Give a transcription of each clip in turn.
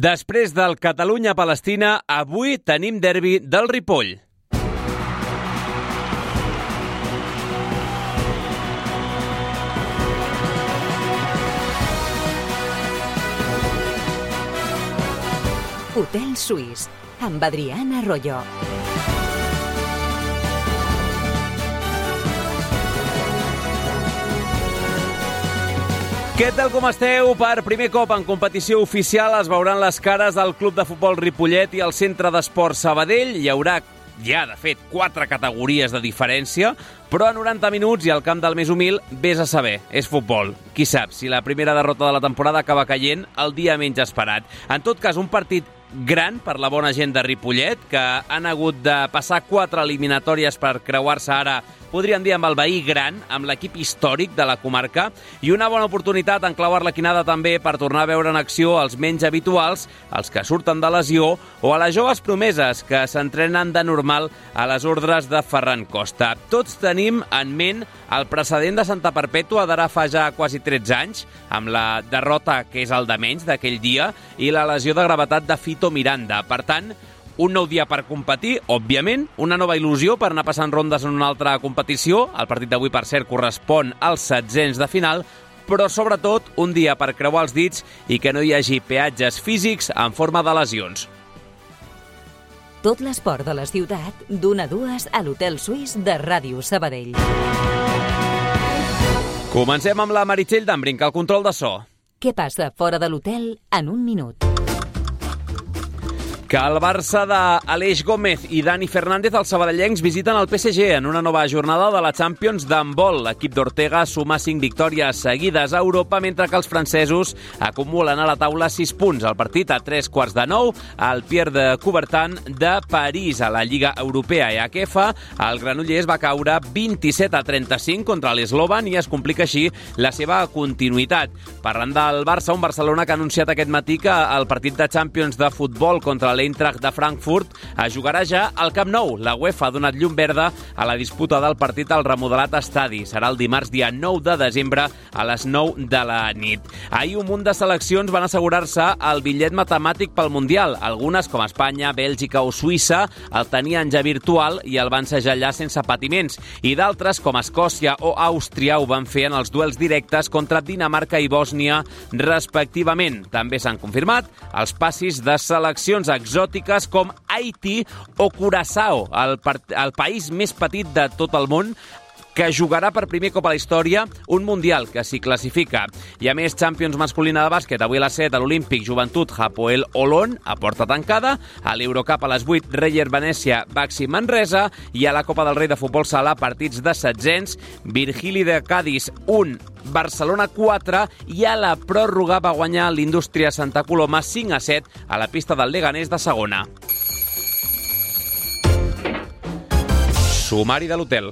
Després del Catalunya-Palestina, avui tenim derbi del Ripoll. Hotel Suís, amb Adrián Arroyo. Què tal, com esteu? Per primer cop en competició oficial es veuran les cares del Club de Futbol Ripollet i el Centre d'Esports Sabadell. Hi haurà ja, de fet, 4 categories de diferència, però a 90 minuts i al camp del més humil, vés a saber, és futbol. Qui sap si la primera derrota de la temporada acaba caient el dia menys esperat. En tot cas, un partit gran per la bona gent de Ripollet, que han hagut de passar 4 eliminatòries per creuar-se ara, podríem dir, amb el veí gran, amb l'equip històric de la comarca, i una bona oportunitat en clavar la quinada també per tornar a veure en acció els menys habituals, els que surten de lesió, o a les joves promeses que s'entrenen de normal a les ordres de Ferran Costa. Tots tenim en ment el precedent de Santa Perpètua d'ara fa ja quasi 13 anys, amb la derrota, que és el de menys d'aquell dia, i la lesió de gravetat de Fito Miranda. Per tant, un nou dia per competir, òbviament, una nova il·lusió per anar passant rondes en una altra competició. El partit d'avui, per cert, correspon als 16 de final, però sobretot un dia per creuar els dits i que no hi hagi peatges físics en forma de lesions. Tot l'esport de la ciutat, d'1 a 2 a l'Hotel Suís de Ràdio Sabadell. Comencem amb la Meritxell Dambrinc, al control de so. Què passa fora de l'hotel en un minut? Que el Barça d'Aleix Gómez i Dani Fernández, els sabadellencs, visiten el PSG en una nova jornada de la Champions d'handbol. L'equip d'Ortega suma 5 victòries seguides a Europa, mentre que els francesos acumulen a la taula 6 punts. El partit a 3:45 al Pierre de Coubertin de París. A la Lliga Europea EHF, el Granollers va caure 27-35 contra l'Eslovan i es complica així la seva continuïtat. Parlant del Barça, un Barcelona que ha anunciat aquest matí que el partit de Champions de futbol contra l'Eintracht de Frankfurt es jugarà ja al Camp Nou. La UEFA ha donat llum verda a la disputa del partit al remodelat estadi. Serà el dimarts dia 9 de desembre a les 9 de la nit. Ahir un munt de seleccions van assegurar-se el bitllet matemàtic pel Mundial. Algunes, com Espanya, Bèlgica o Suïssa, el tenien ja virtual i el van segellar sense patiments. I d'altres, com Escòcia o Àustria, ho van fer en els duels directes contra Dinamarca i Bòsnia, respectivament. També s'han confirmat els passis de seleccions exòtiques com Haití o Curaçao, el país més petit de tot el món, que jugarà per primer cop a la història un Mundial que s'hi classifica. I a més, Champions masculina de bàsquet, avui a les 7 a l'Olímpic Joventut Hapoel Olon, a porta tancada, a l'Eurocup a les 8 Reyer Venècia Baxi Manresa i a la Copa del Rei de Futbol Sala partits de setzents, Virgili de Cádiz 1, Barcelona 4 i a la pròrroga va guanyar l'Indústria Santa Coloma 5-7 a la pista del Leganés de segona. Sumari de l'hotel.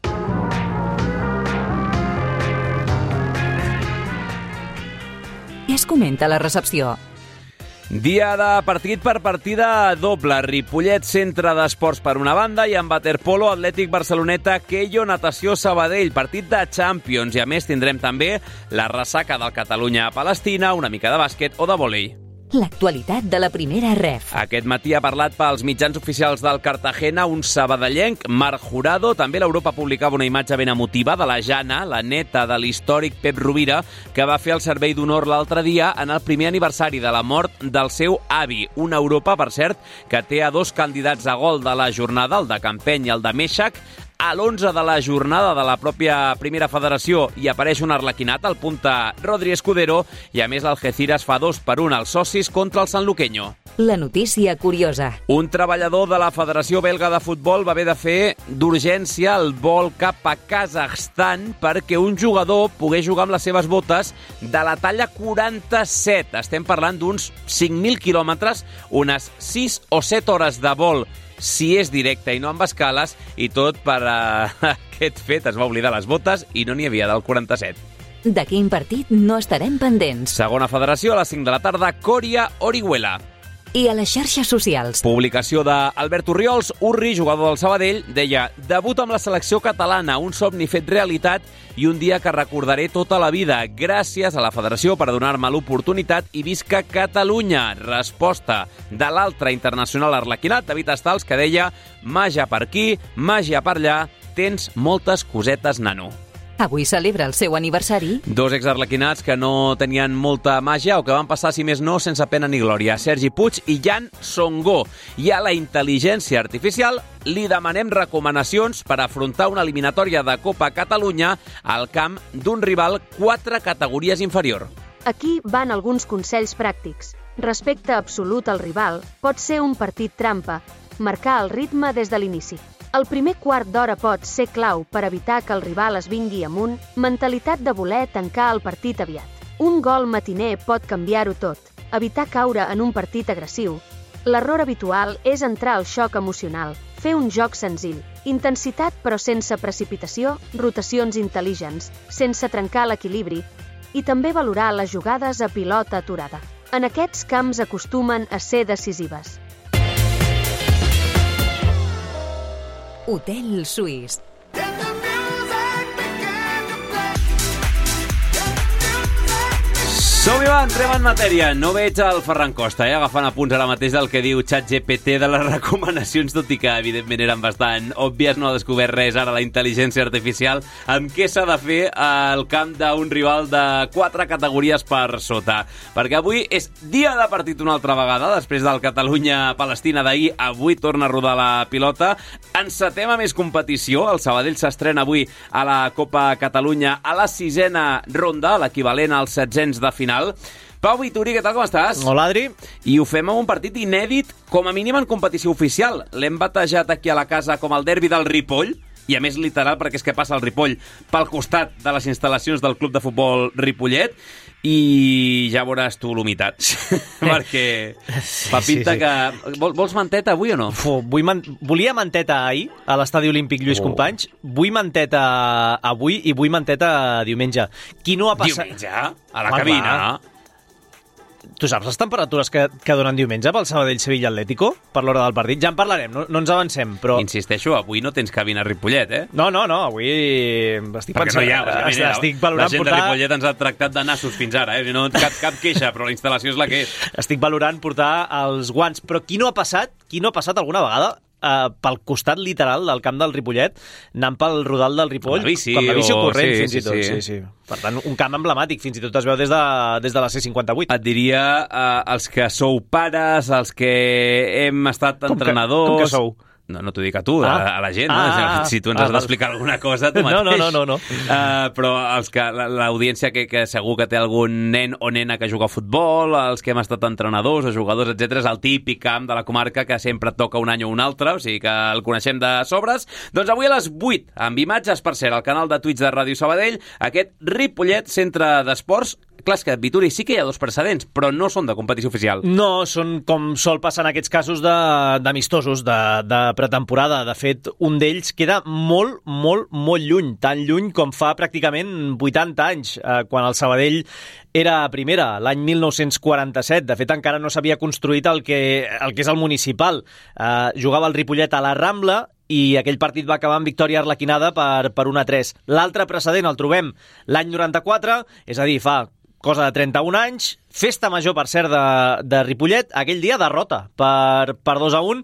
Què es comenta a la recepció? Dia de partit per partida doble. Ripollet, Centre d'Esports per una banda, i en waterpolo, Atlètic Barceloneta, Queio, Natació Sabadell. Partit de Champions, i a més tindrem també la ressaca del Catalunya-Palestina, una mica de bàsquet o de vòlei. L'actualitat de la primera ref. Aquest matí ha parlat pels mitjans oficials del Cartagena un sabadellenc, Marc Jurado. També l'Europa publicava una imatge ben emotiva de la Jana, la neta de l'històric Pep Rovira, que va fer el servei d'honor l'altre dia en el primer aniversari de la mort del seu avi. Una Europa, per cert, que té a 2 candidats a gol de la jornada, el de Campeny i el de Meixac. A l'11 de la jornada de la pròpia Primera Federació hi apareix un arlequinat, el punta Rodri Escudero, i a més l'Algeciras fa 2-1 als socis contra el Sanluqueño. La notícia curiosa. Un treballador de la Federació Belga de Futbol va haver de fer d'urgència el vol cap a Kazakhstan perquè un jugador pogués jugar amb les seves botes de la talla 47. Estem parlant d'uns 5.000 quilòmetres, unes 6 o 7 hores de vol, si és directe i no amb escales, i tot per aquest fet es va oblidar les botes i no n'hi havia del 47. De quin partit no estarem pendents? Segona federació, a les 5 de la tarda, Coria-Orihuela. i a les xarxes socials. Publicació d'Albert Orriols, Urri, jugador del Sabadell, deia: debut amb la selecció catalana, un somni fet realitat i un dia que recordaré tota la vida. Gràcies a la federació per donar-me l'oportunitat i visca Catalunya. Resposta de l'altre internacional arlequinat, David Estals, que deia: màgia per aquí, màgia per allà, tens moltes cosetes, nano. Avui celebra el seu aniversari. Dos exarlequinats que no tenien molta màgia o que van passar, si més no, sense pena ni glòria. Sergi Puig i Jan Songó. I a la intel·ligència artificial li demanem recomanacions per afrontar una eliminatòria de Copa Catalunya al camp d'un rival 4 categories inferior. Aquí van alguns consells pràctics. Respecte absolut al rival pot ser un partit trampa, marcar el ritme des de l'inici. El primer quart d'hora pot ser clau per evitar que el rival es vingui amunt, mentalitat de voler tancar el partit aviat. Un gol matiner pot canviar-ho tot, evitar caure en un partit agressiu. L'error habitual és entrar al xoc emocional, fer un joc senzill, intensitat però sense precipitació, rotacions intel·ligents, sense trencar l'equilibri, i també valorar les jugades a pilota aturada. En aquests camps acostumen a ser decisives. Hotel Suís. Som-hi, va, entrem en matèria. No veig el Ferran Costa, agafant apunts ara mateix del que diu ChatGPT de les recomanacions, tot i que evidentment eren bastant òbvies. No ha descobert res ara la intel·ligència artificial amb què s'ha de fer al camp d'un rival de 4 categories per sota. Perquè avui és dia de partit una altra vegada, després del Catalunya-Palestina d'ahir. Avui torna a rodar la pilota. Encetem a més competició. El Sabadell s'estrena avui a la Copa Catalunya a la 6a ronda, l'equivalent als 700 de final. Pau Vituri, què tal, com estàs? Hola, Adri. I ho fem amb un partit inèdit, com a mínim en competició oficial. L'hem batejat aquí a la casa com el derbi del Ripoll, i a més literal perquè és que passa el Ripoll pel costat de les instal·lacions del club de futbol Ripollet, i ja veuràs tu l'humitat, perquè fa pinta que... Vols manteta avui o no? Volia manteta ahir a l'Estadi Olímpic Lluís Companys, vull manteta avui i vull manteta diumenge. Qui no ha passat... Diumenge? A la cabina? Tu saps les temperatures que donen diumenge pel Sabadell-Sevilla Atlético per l'hora del partit? Ja en parlarem, no ens avancem, però... Insisteixo, avui no tens cabina a Ripollet, eh? No, avui estic pensant... No hi ha, estic valorant la gent de Ripollet ens ha tractat de nassos fins ara, eh? No, cap queixa, però la instal·lació és la que és. Estic valorant portar els guants, però qui no ha passat alguna vegada pel costat literal del camp del Ripollet, anant pel rodal del Ripoll, per la bici o corrent, fins i tot. Sí. Per tant, un camp emblemàtic, fins i tot es veu des de la C58. Et diria els que sou pares, els que hem estat entrenadors... Com que sou? No t'ho dic a tu, a la gent, no? Si tu ens has d'explicar alguna cosa, tu mateix. No. Però l'audiència que segur que té algun nen o nena que juga a futbol, els que hem estat entrenadors o jugadors, etc., és el típic camp de la comarca que sempre toca un any o un altre, o sigui que el coneixem de sobres. Doncs avui a les 8, amb imatges, per cert, al canal de Twitch de Ràdio Sabadell, aquest Ripollet Centre d'Esports. Clar, és que a Vituri sí que hi ha 2 precedents, però no són de competició oficial. No, són com sol passar en aquests casos d'amistosos, de pretemporada. De fet, un d'ells queda molt lluny, tan lluny com fa pràcticament 80 anys, quan el Sabadell era a primera, l'any 1947. De fet, encara no s'havia construït el que és el municipal. Jugava el Ripollet a la Rambla, i aquell partit va acabar amb victòria arlequinada per 1-3. L'altre precedent el trobem l'any 94, és a dir, fa cosa de 31 anys, festa major, per cert, de Ripollet, aquell dia derrota per 2-1,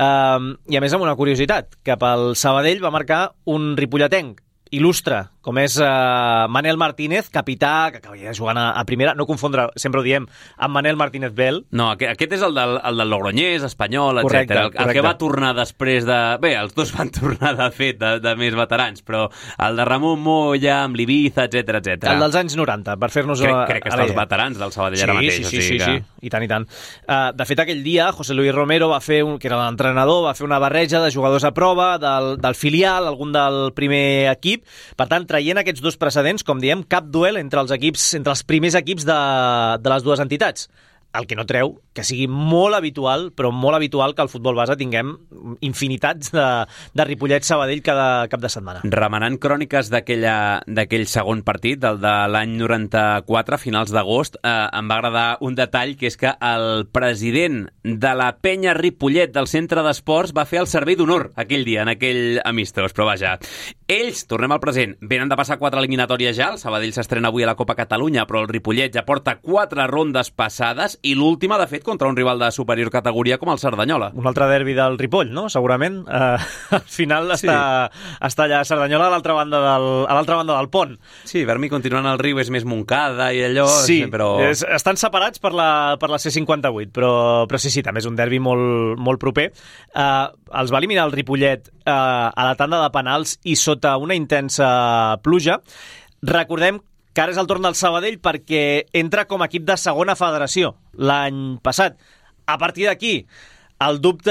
i a més amb una curiositat, que pel Sabadell va marcar un ripolletenc il·lustre, com és Manel Martínez, capità, que acabaria jugant a primera, no confondre, sempre ho diem, amb Manel Martínez Bel. No, aquest és el del Logroñés, Espanyol, correcte, etc. El que va tornar després de... Bé, els dos van tornar, de fet, de més veterans, però el de Ramon Moya, amb l'Ibiza, etc. El dels anys 90, per fer-nos... Crec que està els veterans del Sabadell ara mateix. Sí, i tant. De fet, aquell dia, José Luis Romero va fer, que era l'entrenador, va fer una barreja de jugadors a prova, del filial, algun del primer equip. Per tant, traient aquests 2 precedents, com diem, cap duel entre els primers equips de les dues entitats. el que no treu que sigui molt habitual, però molt habitual que al futbol base tinguem infinitats de Ripollet-Sabadell cada cap de setmana. Remenant cròniques d'aquell segon partit, del de l'any 94, finals d'agost, em va agradar un detall, que és que el president de la penya Ripollet del centre d'esports va fer el servei d'honor aquell dia, en aquell amistós. Però vaja, ells, tornem al present, venen de passar 4 eliminatòries ja, el Sabadell s'estrena avui a la Copa Catalunya, però el Ripollet ja porta 4 rondes passades i l'última, de fet, contra un rival de superior categoria com el Cerdanyola. Un altre derbi del Ripoll, no? Segurament. Al final està allà Cerdanyola a l'altra banda del pont. Sí, Vermi continuant al riu és més Montcada i allò... Sí, però... estan separats per la C58, però sí, també és un derbi molt, molt proper. Els va eliminar el Ripollet a la tanda de penals i sota una intensa pluja. Recordem que ara és el torn del Sabadell perquè entra com a equip de segona federació l'any passat. A partir d'aquí, el dubte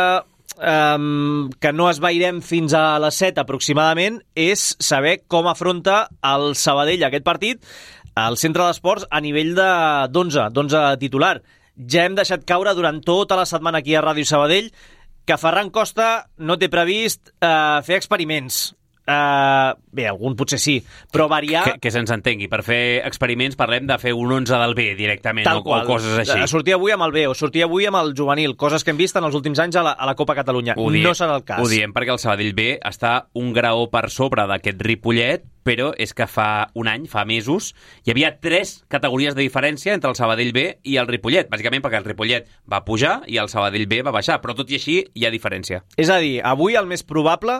que no esvairem fins a les 7 aproximadament és saber com afronta el Sabadell aquest partit al centre d'esports a nivell d'11 titular. Ja hem deixat caure durant tota la setmana aquí a Ràdio Sabadell que Ferran Costa no té previst fer experiments. Bé, algun potser sí, però variar... Que se'ns entengui, per fer experiments parlem de fer un 11 del B directament, o coses així. Sortir avui amb el B o sortir avui amb el juvenil, coses que hem vist en els últims anys a la Copa Catalunya. No serà el cas. Ho diem perquè el Sabadell B està un graó per sobre d'aquest Ripollet, però és que fa un any, fa mesos, hi havia 3 categories de diferència entre el Sabadell B i el Ripollet, bàsicament perquè el Ripollet va pujar i el Sabadell B va baixar, però tot i així hi ha diferència. És a dir, avui el més probable...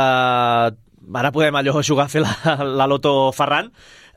ara podem allò jugar a fer la loto Ferran,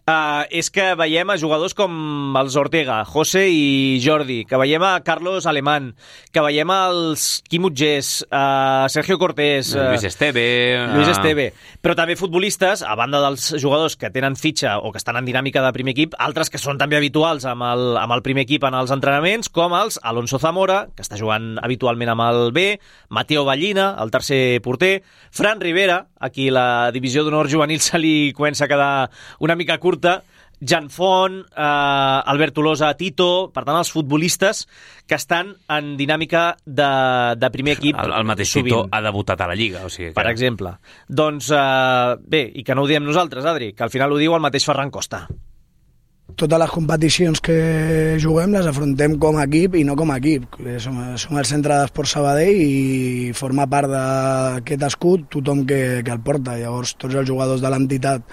és que veiem a jugadors com els Ortega, José i Jordi, que veiem a Carlos Alemán, que veiem als Quim Utgés, Sergio Cortés, Luis Esteve, però també futbolistes, a banda dels jugadors que tenen fitxa o que estan en dinàmica de primer equip, altres que són també habituals amb el primer equip en els entrenaments, com els Alonso Zamora, que està jugant habitualment amb el B, Mateo Ballina, el tercer porter, Fran Rivera, aquí la divisió d'honor juvenil se li comença a quedar una mica curta, Jan Font, Albert Tolosa, Tito, per tant els futbolistes que estan en dinàmica de primer equip. El mateix sovint. Tito ha debutat a la Lliga, o sigui que... Per exemple. Doncs bé, i que no ho diem nosaltres, Adri, que al final ho diu el mateix Ferran Costa. Totes les competicions que juguem les afrontem com a equip i no com a equip. Som el centre d'Esports Sabadell i forma part d'aquest escut tothom que el porta. Llavors tots els jugadors de l'entitat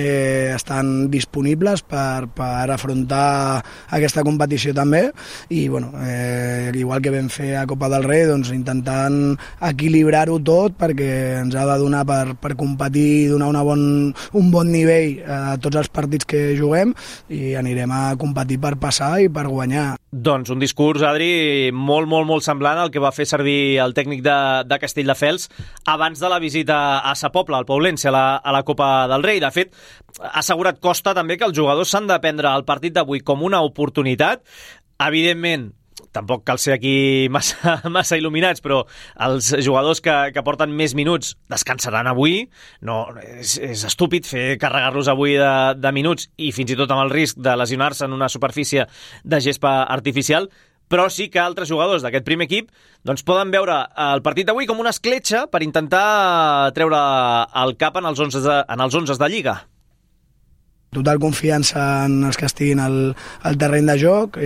estan disponibles per afrontar aquesta competició també i bueno, igual que vam fer a Copa del Rei, doncs intentant equilibrar-ho tot perquè ens ha de donar per competir i donar un bon nivell a tots els partits que juguem i anirem a competir per passar i per guanyar. Doncs un discurs, Adri, molt, molt, molt semblant al que va fer servir el tècnic de Castelldefels abans de la visita a Sa Pobla, al Paulense, a la Copa del Rei. De fet, ha assegurat Costa també que els jugadors s'han de prendre el partit d'avui com una oportunitat. Evidentment, tampoc cal ser aquí massa il·luminats, però els jugadors que porten més minuts descansaran avui. No, és estúpid carregar-los avui de minuts i fins i tot amb el risc de lesionar-se en una superfície de gespa artificial, però sí que altres jugadors d'aquest primer equip doncs poden veure el partit d'avui com una escletxa per intentar treure el cap en els 11 de Lliga. Total confiança en els que estiguin al terreny de joc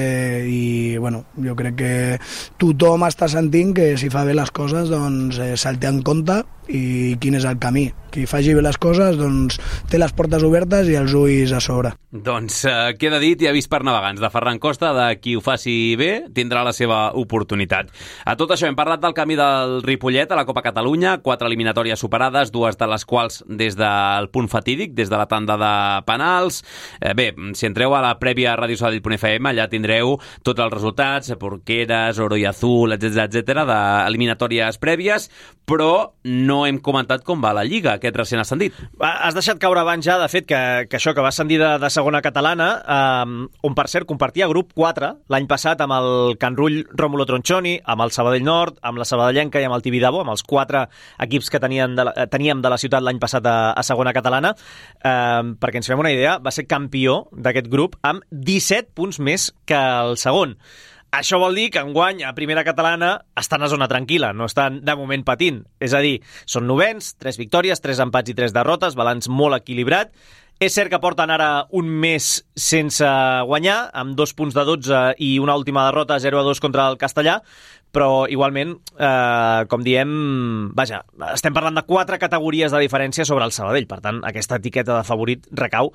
i bueno, jo crec que tothom està sentint que si fa bé les coses doncs se'l té en compte i quin és el camí. Qui faci bé les coses doncs té les portes obertes i els ulls a sobre. Doncs queda dit i avís per navegants de Ferran Costa, de qui ho faci bé tindrà la seva oportunitat. A tot això hem parlat del camí del Ripollet a la Copa Catalunya, 4 eliminatòries superades, 2 de les quals des del punt fatídic, des de la tanda de penals. Bé, si entreu a la prèvia radiosabadell.fm allà tindreu tots els resultats, Porqueres, Oro i Azul, etc d'eliminatòries prèvies, però no hem comentat com va la Lliga. aquest recent ascendit. Has deixat caure abans ja, de fet, que això, que va ascendir de segona catalana, on, per cert, compartia grup 4 l'any passat amb el Can Rull Rómulo Tronchoni, amb el Sabadell Nord, amb la Sabadellenca i amb el Tibidabo, amb els 4 equips que teníem de la ciutat l'any passat a segona catalana. Perquè ens fem una idea, va ser campió d'aquest grup amb 17 punts més que el segon. Això vol dir que enguany a primera catalana estan a zona tranquil·la, no estan de moment patint. És a dir, són novens, 3 victòries, 3 empats i 3 derrotes, balanç molt equilibrat. És cert que porten ara un mes sense guanyar, amb 2 punts de 12 i una última derrota, 0-2 contra el Castellà, però igualment, com diem, vaja, estem parlant de 4 categories de diferència sobre el Sabadell. Per tant, aquesta etiqueta de favorit recau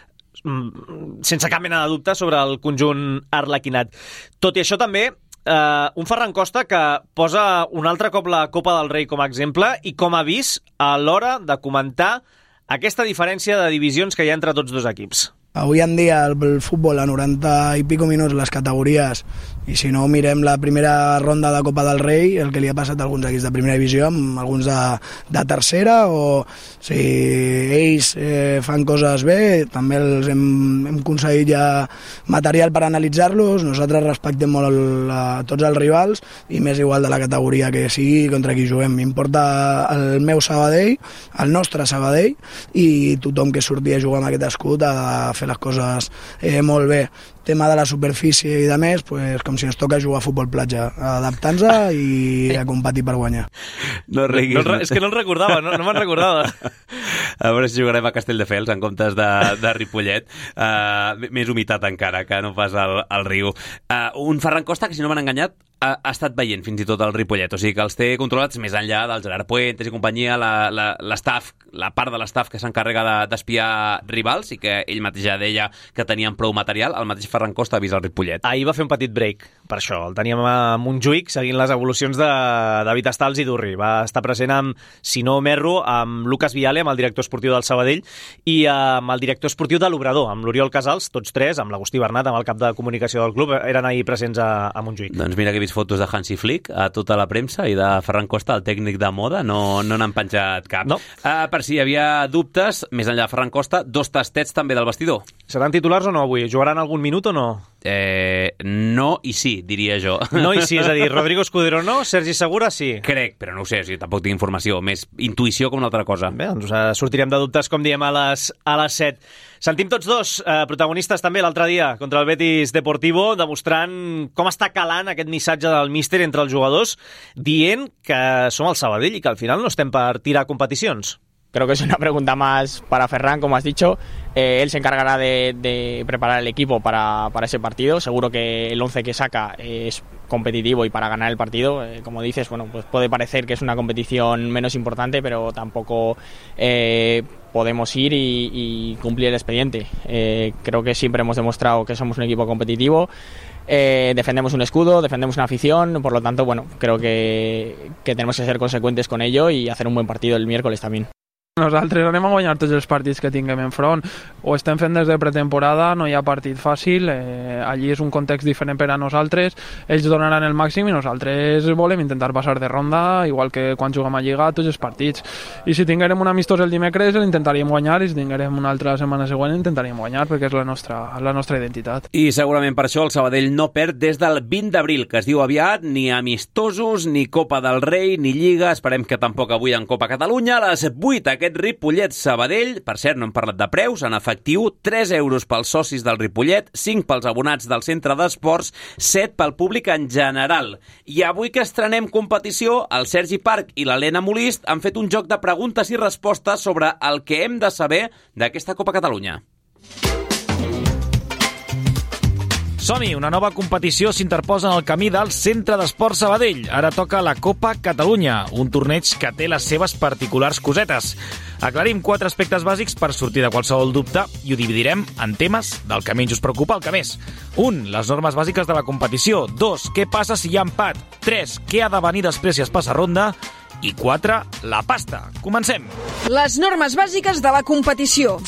sense cap mena de dubte sobre el conjunt arlequinat. Tot i això també, un Ferran Costa que posa un altre cop la Copa del Rei com a exemple i com a avís a l'hora de comentar aquesta diferència de divisions que hi ha entre tots dos equips. Avui en dia el futbol a 90 i pico minuts les categories, i si no mirem la primera ronda de Copa del Rei, el que li ha passat a alguns equips de primera divisió amb alguns de tercera, o si ells fan coses bé, també els hem aconseguit ja material per analitzar-los. Nosaltres respectem molt a tots els rivals i m'és igual de la categoria que sigui contra qui juguem. M'importa el meu Sabadell, el nostre Sabadell, i tothom que surti a jugar amb aquest escut ha de fer les coses molt bé. Tema de la superfície i de més, pues, com si ens toca jugar a futbol platja, adaptant-se i a competir per guanyar. No riguis. És que no el recordava, no me'n recordava. A veure si jugarem a Castelldefels en comptes de Ripollet. Més humitat encara, que no pas al riu. Un Ferran Costa que, si no m'han enganyat, ha estat veient fins i tot el Ripollet, o sigui que els té controlats més enllà del Gerard Puentes i companyia, l'estaf, la part de l'estaf que s'encarrega d'espiar rivals, i que ell mateix ja deia que tenien prou material. El mateix Ferran Costa ha vist el Ripollet. Ahir va fer un petit break, per això. El teníem a Montjuïc seguint les evolucions de David Estals i Durri. Va estar present amb, si no m'erro, amb Lucas Viale, amb el director esportiu del Sabadell, i amb el director esportiu de l'Obrador, amb l'Oriol Casals, tots tres, amb l'Agustí Bernat, amb el cap de comunicació del club, eren ahir presents a Montjuïc. Doncs mira que he vist fotos de Hansi Flick a tota la premsa, i de Ferran Costa, el tècnic de moda, no n'han penjat cap. No. Per si hi havia dubtes, més enllà de Ferran Costa, 2 tastets també del vestidor. Seran titulars o no avui? Jugaran algun minut o no? No i sí, diria jo. No i sí, és a dir, Rodrigo Escudero no, Sergi Segura sí. Crec, però no ho sé, tampoc tinc informació, més intuïció com una altra cosa. Bé, doncs sortirem de dubtes, com diem, a les 7. Sentim tots dos, protagonistes també l'altre dia contra el Betis Deportivo, demostrant com està calant aquest missatge del míster entre els jugadors, dient que som el Sabadell i que al final no estem per tirar competicions. Creo que es una pregunta más para Ferran, como has dicho. Él se encargará de preparar el equipo para ese partido. Seguro que el 11 que saca es competitivo y para ganar el partido. Como dices, bueno, pues puede parecer que es una competición menos importante, pero tampoco podemos ir y cumplir el expediente. Creo que siempre hemos demostrado que somos un equipo competitivo. Defendemos un escudo, defendemos una afición, por lo tanto, bueno, creo que tenemos que ser consecuentes con ello y hacer un buen partido el miércoles también. Nosaltres anem a guanyar tots els partits que tinguem enfront. Ho estem fent des de pretemporada, no hi ha partit fàcil, allí és un context diferent per a nosaltres, ells donaran el màxim i nosaltres volem intentar passar de ronda, igual que quan juguem a Lliga, tots els partits. I si tinguérem un amistós el dimecres, l'intentaríem guanyar, i si tinguérem una altra setmana següent, intentaríem guanyar, perquè és la nostra identitat. I segurament per això el Sabadell no perd des del 20 d'abril, que es diu aviat, ni amistosos, ni Copa del Rei, ni Lliga, esperem que tampoc avui en Copa Catalunya. A les 8, aquest Ripollet-Sabadell, per cert, no hem parlat de preus, en efectiu, 3 euros pels socis del Ripollet, 5 pels abonats del centre d'esports, 7 pel públic en general. I avui que estrenem competició, el Sergi Parc i l'Helena Molist han fet un joc de preguntes i respostes sobre el que hem de saber d'aquesta Copa Catalunya. Som-hi, una nova competició s'interposa en el camí del Centre d'Esports Sabadell. Ara toca la Copa Catalunya, un torneig que té les seves particulars cosetes. Aclarim 4 aspectes bàsics per sortir de qualsevol dubte i ho dividirem en temes del que menys us preocupa al que més. 1. Les normes bàsiques de la competició. 2. Què passa si hi ha empat? 3. Què ha de venir després si es passa ronda? I 4. La pasta. Comencem. Les normes bàsiques de la competició.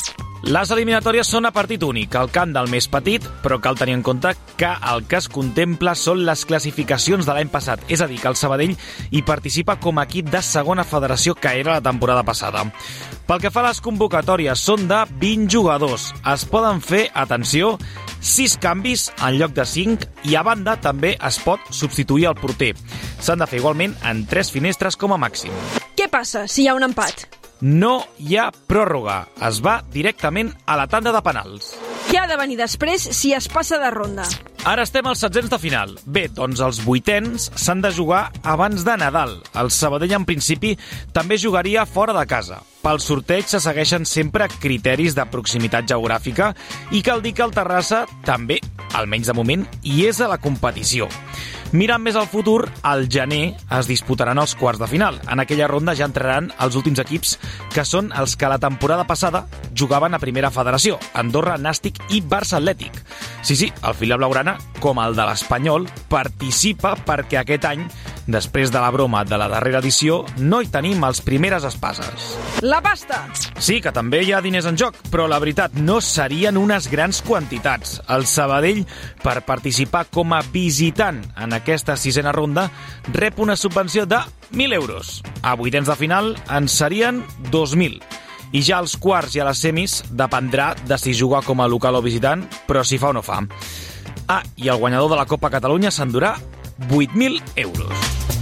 Les eliminatòries són a partit únic, al camp del més petit, però cal tenir en compte que el que es contempla són les classificacions de l'any passat, és a dir, que el Sabadell hi participa com a equip de segona federació que era la temporada passada. Pel que fa a les convocatòries, són de 20 jugadors. Es poden fer, atenció, 6 canvis en lloc de 5 i a banda també es pot substituir el porter. S'han de fer igualment en 3 finestres com a màxim. Què passa si hi ha un empat? No hi ha pròrroga. Es va directament a la tanda de penals. Què ha de venir després si es passa de ronda? Ara estem als setzents de final. Bé, doncs els vuitens s'han de jugar abans de Nadal. El Sabadell, en principi, també jugaria fora de casa. Pel sorteig se segueixen sempre criteris de proximitat geogràfica i cal dir que el Terrassa també, almenys de moment, hi és a la competició. Mirant més al futur, al gener es disputaran els quarts de final. En aquella ronda ja entraran els últims equips, que són els que la temporada passada jugaven a primera federació, Andorra, Nàstic i Barça Atlètic. Sí, el filial blaugrana, com el de l'Espanyol, participa perquè aquest any, després de la broma de la darrera edició, no hi tenim els primeres espases. La pasta! Sí, que també hi ha diners en joc, però la veritat no serien unes grans quantitats. El Sabadell, per participar com a visitant en aquesta sisena ronda, rep una subvenció de 1.000 euros. A vuitens de final en serien 2.000. I ja als quarts i a les semis dependrà de si juga com a local o visitant, però si fa o no fa. I el guanyador de la Copa Catalunya s'endurà 8.000 euros.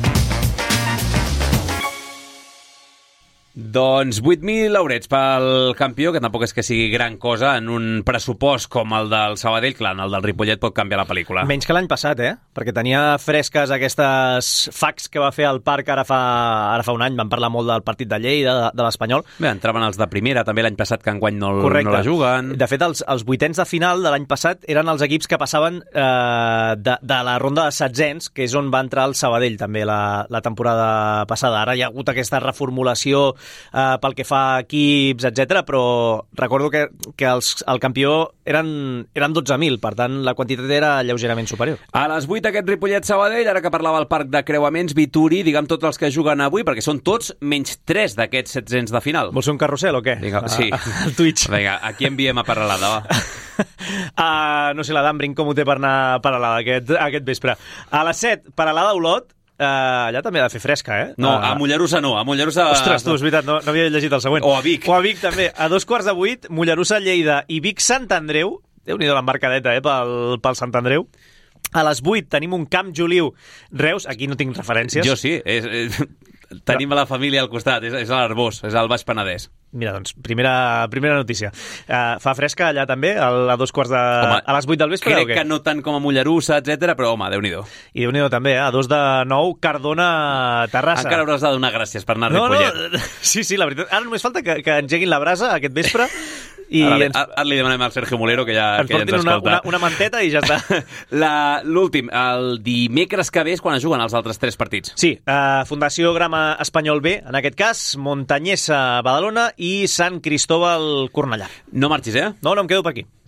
Doncs 8.000 eurets pel campió, que tampoc és que sigui gran cosa en un pressupost com el del Sabadell. Clar, en el del Ripollet pot canviar la pel·lícula. Menys que l'any passat, perquè tenia fresques aquestes facs que va fer al parc ara fa un any. Vam parlar molt del partit de Lleida, de l'Espanyol. Bé, entraven els de primera, també l'any passat, que enguany no la juguen. De fet, els vuitens de final de l'any passat eren els equips que passaven de la ronda de setzents, que és on va entrar el Sabadell també la temporada passada. Ara hi ha hagut aquesta reformulació pel que fa a equips, etc. Però recordo que el campió eren 12.000, per tant la quantitat era lleugerament superior. A les 8 aquest Ripollet-Sabadell, ara que parlava el parc de creuaments, Vituri, diguem tots els que juguen avui, perquè són tots menys 3 d'aquests 700 de final. Vols fer un carrusel o què? Vinga, sí. Al Twitch. Vinga, aquí enviem a Paralada, va. No sé, la d'Ambrin com ho té per anar a Paralada aquest vespre. A les 7, Paralada-Olot. Allà també ha de fer fresca, No, a Mollerussa no. A Mollerussa... Ostres, tu, és veritat, no havia llegit el següent. O a Vic. O a Vic, també. A 2:15, Mollerussa, Lleida i Vic-Sant Andreu. Déu-n'hi-do l'embarcadeta, pel Sant Andreu. A les 8 tenim un Camp Joliu Reus. Aquí no tinc referències. Jo sí. Tenim a la família al costat. És a l'Arbós, és al Baix Penedès. Mira, doncs, primera notícia. Fa fresca allà també, a les 8 del vespre, crec que no tant com a Mollerussa, etc, però, home, Déu-n'hi-do. I Déu-n'hi-do també, a 2:09, Cardona-Terrassa. Encara hauràs de donar gràcies per anar a Ripollet. No, sí, la veritat. Ara només falta que engeguin la brasa aquest vespre i ara li demanem al Sergio Molero que ja ens escolta. Una manteta i ja està. L'últim, el dimecres que ve és quan es juguen els altres 3 partits. Sí, Fundació Grama Espanyol B, en aquest cas, Montanyesa Badalona i Sant Cristóbal Cornellà. No marxis, No, em quedo per aquí.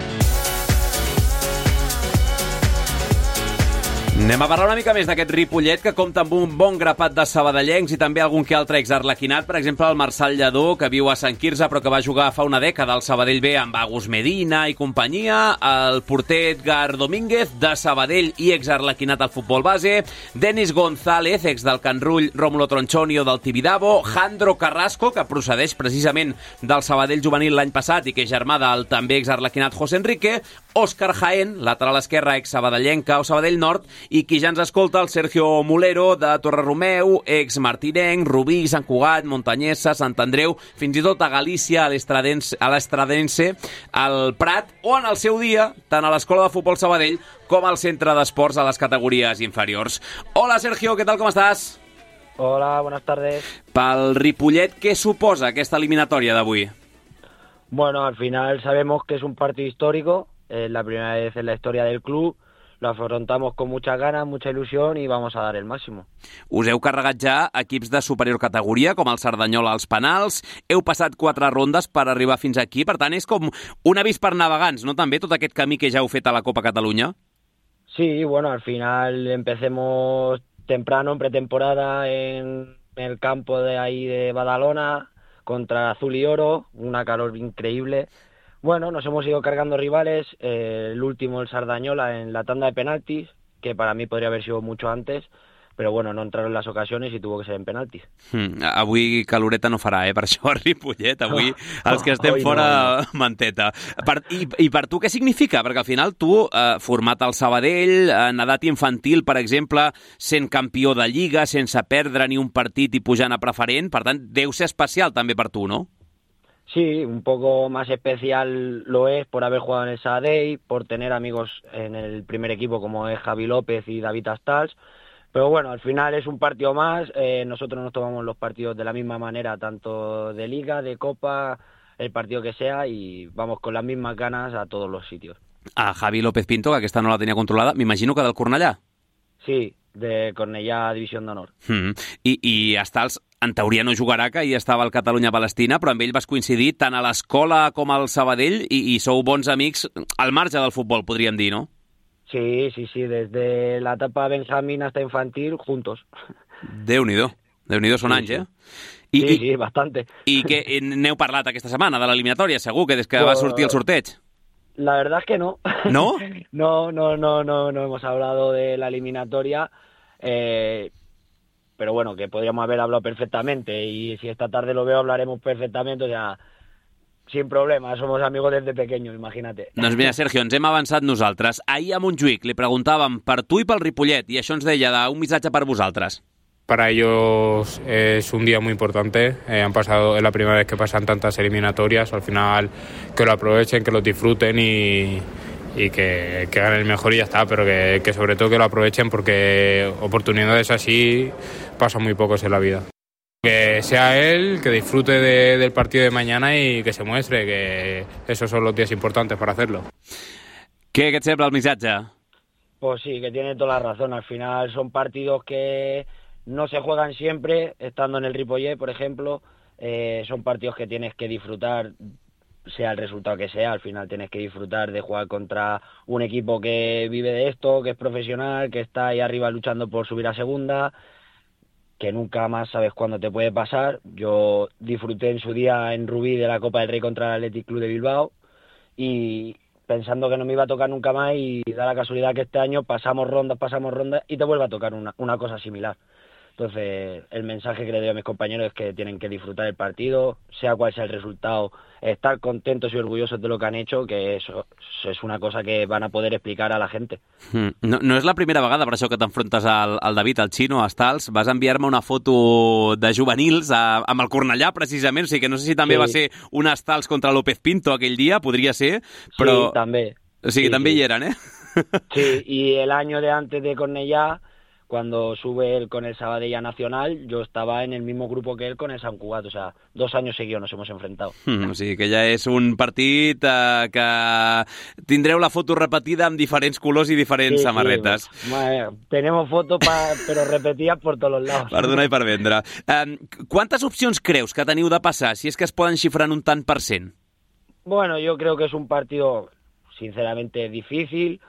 Anem a parlar una mica més d'aquest Ripollet, que compta amb un bon grapat de sabadellencs i també algun que altre exarlequinat. Per exemple, el Marçal Lledó, que viu a Sant Quirze però que va jugar fa una dècada al Sabadell B amb Agus Medina i companyia, el porter Edgar Domínguez, de Sabadell i exarlequinat al futbol base, Denis González, ex del Can Rull, Rómulo Tronchonio del Tibidabo, Jandro Carrasco, que procedeix precisament del Sabadell juvenil l'any passat i que és germà del també exarlequinat José Enrique, Òscar Jaén, lateral esquerra ex-sabadellenca o Sabadell Nord, i qui ja ens escolta, el Sergio Molero, de Torreromeu, ex-martinenc, Rubí, Sant Cugat, Montanyesa, Sant Andreu, fins i tot a Galícia, a l'Estradense, al Prat, o en el seu dia, tant a l'Escola de Futbol Sabadell com al Centre d'Esports a les categories inferiors. Hola, Sergio, ¿qué tal, cómo estás? Hola, buenas tardes. Pel Ripollet, ¿qué suposa aquesta eliminatòria d'avui? Bueno, al final sabemos que es un partido histórico, es la primera vez en la historia del club, lo afrontamos con muchas ganas, mucha ilusión y vamos a dar el máximo. Us heu carregat ja equips de superior categoria, com el Cerdanyola als penals, heu passat 4 rondes per arribar fins aquí, per tant és com un avís per navegants, no també, tot aquest camí que ja heu fet a la Copa Catalunya? Sí, bueno, al final empecemos temprano en pretemporada en el campo de ahí de Badalona contra Azul y Oro, una calor increíble, Bueno, nos hemos ido cargando rivales, el último el Sardañola en la tanda de penaltis, que para mí podría haver sido mucho antes, però bueno, no entraron las ocasiones i tuvo que ser en penaltis. Avui caloreta no farà, per això a Ripollet. Avui els que estem fora, manteta. I per tu què significa? Perquè al final tu, format al Sabadell, en edat infantil, per exemple, sent campió de Lliga, sense perdre ni un partit i pujant a preferent, per tant, deu ser especial també per tu, no? Sí, un poco más especial lo es por haber jugado en el Sabadell, por tener amigos en el primer equipo como es Javi López y David Astals. Pero bueno, al final es un partido más, nosotros nos tomamos los partidos de la misma manera, tanto de Liga, de Copa, el partido que sea, y vamos con las mismas ganas a todos los sitios. A Javi López Pinto, que aquesta no la tenia controlada, m'imagino que del Cornellà. Sí, de Cornellà Divisió d'Honor. I Astals, en teoria no jugarà, que hi estava al Catalunya-Palestina, però amb ell vas coincidir tant a l'escola com al Sabadell i sou bons amics al marge del futbol, podríem dir, no? Sí, desde la etapa Benjamín hasta infantil, juntos. Déu-n'hi-do, són anys, eh? Sí, bastante. I que n'heu parlat aquesta setmana, de l'eliminatòria, segur, que des que va sortir el sorteig? La verdad es que no. ¿No? No hemos hablado de la eliminatoria, pero bueno, que podríamos haber hablado perfectamente, y si esta tarde lo veo hablaremos perfectamente, o sea... Sin problema, somos amigos desde pequeños, imagínate. Doncs mira, Sergio, ens hem avançat nosaltres. Ahir a Montjuïc li preguntàvem per tu i pel Ripollet, i això ens deia un missatge per vosaltres. Para ellos es un día muy importante, es la primera vez que pasan tantas eliminatorias, al final que lo aprovechen, que lo disfruten y que ganen el mejor y ya está, pero que sobre todo que lo aprovechen porque oportunidades así pasan muy pocos en la vida. Que sea él, que disfrute del partido de mañana y que se muestre, que esos son los días importantes para hacerlo. Què et sembla el missatge? Pues sí, que tiene toda la razón. Al final son partidos que no se juegan siempre, estando en el Ripollet, por ejemplo. Son partidos que tienes que disfrutar, sea el resultado que sea. Al final tienes que disfrutar de jugar contra un equipo que vive de esto, que es profesional, que está ahí arriba luchando por subir a segunda, que nunca más sabes cuándo te puede pasar. Yo disfruté en su día en Rubí de la Copa del Rey contra el Athletic Club de Bilbao y pensando que no me iba a tocar nunca más, y da la casualidad que este año pasamos rondas y te vuelve a tocar una cosa similar. Entonces, el mensaje que le doy a mis compañeros es que tienen que disfrutar el partido, sea cual sea el resultado, estar contentos y orgullosos de lo que han hecho, que eso es una cosa que van a poder explicar a la gente. No és la primera vegada, per això, que t'enfrontes al David, al Xino, a Astals. Vas enviar-me una foto de juvenils amb el Cornellà, precisament. O sigui que no sé si també va ser un Astals contra López Pinto aquell dia, podria ser, però... Sí, també. O sigui, també hi eren, eh? Sí, y el año de antes de Cornellà, cuando sube él con el Sabadell a Nacional, yo estaba en el mismo grupo que él con el Sant Cugat, o sea, 2 años seguidos nos hemos enfrentado. O sigui que ja és un partit que tindreu la foto repetida amb diferents colors i diferents samarretes. Sí, tenemos fotos pero repetidas por todos los lados. Per donar i per vendre. Quantes opcions creus que teniu de passar, si és que es poden xifrar en un tant per cent? Bueno, yo creo que es un partido sinceramente difícil,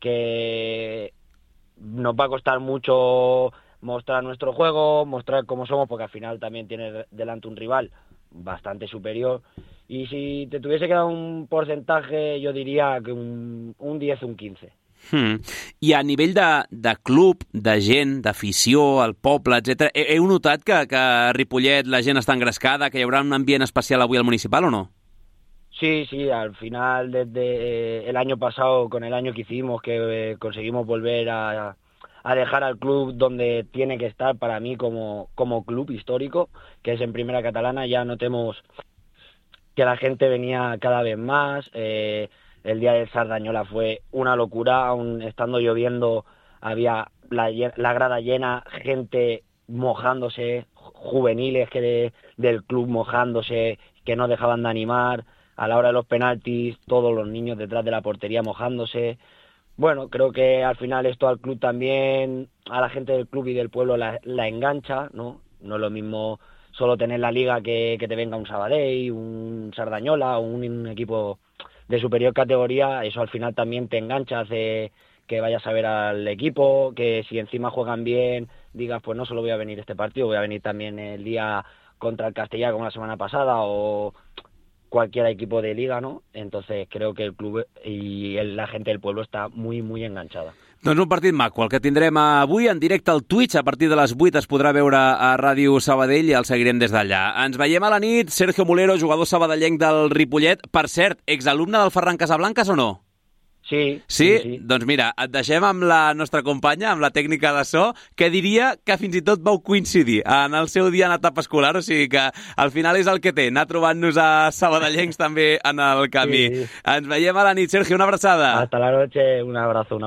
que nos va a costar mucho mostrar nuestro juego, mostrar cómo somos, porque al final también tienes delante un rival bastante superior. Y si te tuviese que dar un porcentaje, yo diría que un 10, un 15. I a nivell de club, de gent, d'afició, al poble, etc., heu notat que a Ripollet la gent està engrescada, que hi haurà un ambient especial avui al municipal o no? Sí, al final desde el año pasado, con el año que hicimos, que conseguimos volver a dejar al club donde tiene que estar para mí como club histórico, que es en Primera Catalana, ya notemos que la gente venía cada vez más. El día del Sardañola fue una locura, aún estando lloviendo había la grada llena, gente mojándose, juveniles del club mojándose, que no dejaban de animar. A la hora de los penaltis, todos los niños detrás de la portería mojándose. Bueno, creo que al final esto al club también, a la gente del club y del pueblo la engancha, ¿no? No es lo mismo solo tener la liga que te venga un Sabadell, un Sardañola o un equipo de superior categoría. Eso al final también te engancha, hace que vayas a ver al equipo, que si encima juegan bien, digas, pues no solo voy a venir este partido, voy a venir también el día contra el Castellá como la semana pasada, o cualquier equipo de liga, ¿no? Entonces creo que el club y la gente del pueblo está muy, muy enganchada. Doncs un partit maco, el que tindrem avui en directe al Twitch. A partir de les 8 es podrà veure a Ràdio Sabadell i el seguirem des d'allà. Ens veiem a la nit. Sergio Mulero, jugador sabadellenc del Ripollet. Per cert, exalumne del Ferran Casablancas o no? Sí. Doncs mira, et deixem amb la nostra companya, amb la tècnica de so, que diria que fins i tot vau coincidir en el seu dia en etapa escolar, o sigui que al final és el que té, anar trobant-nos a sabadellencs també en el camí. Sí. Ens veiem a la nit, Sergio, una abraçada. Hasta la noche, un abrazo.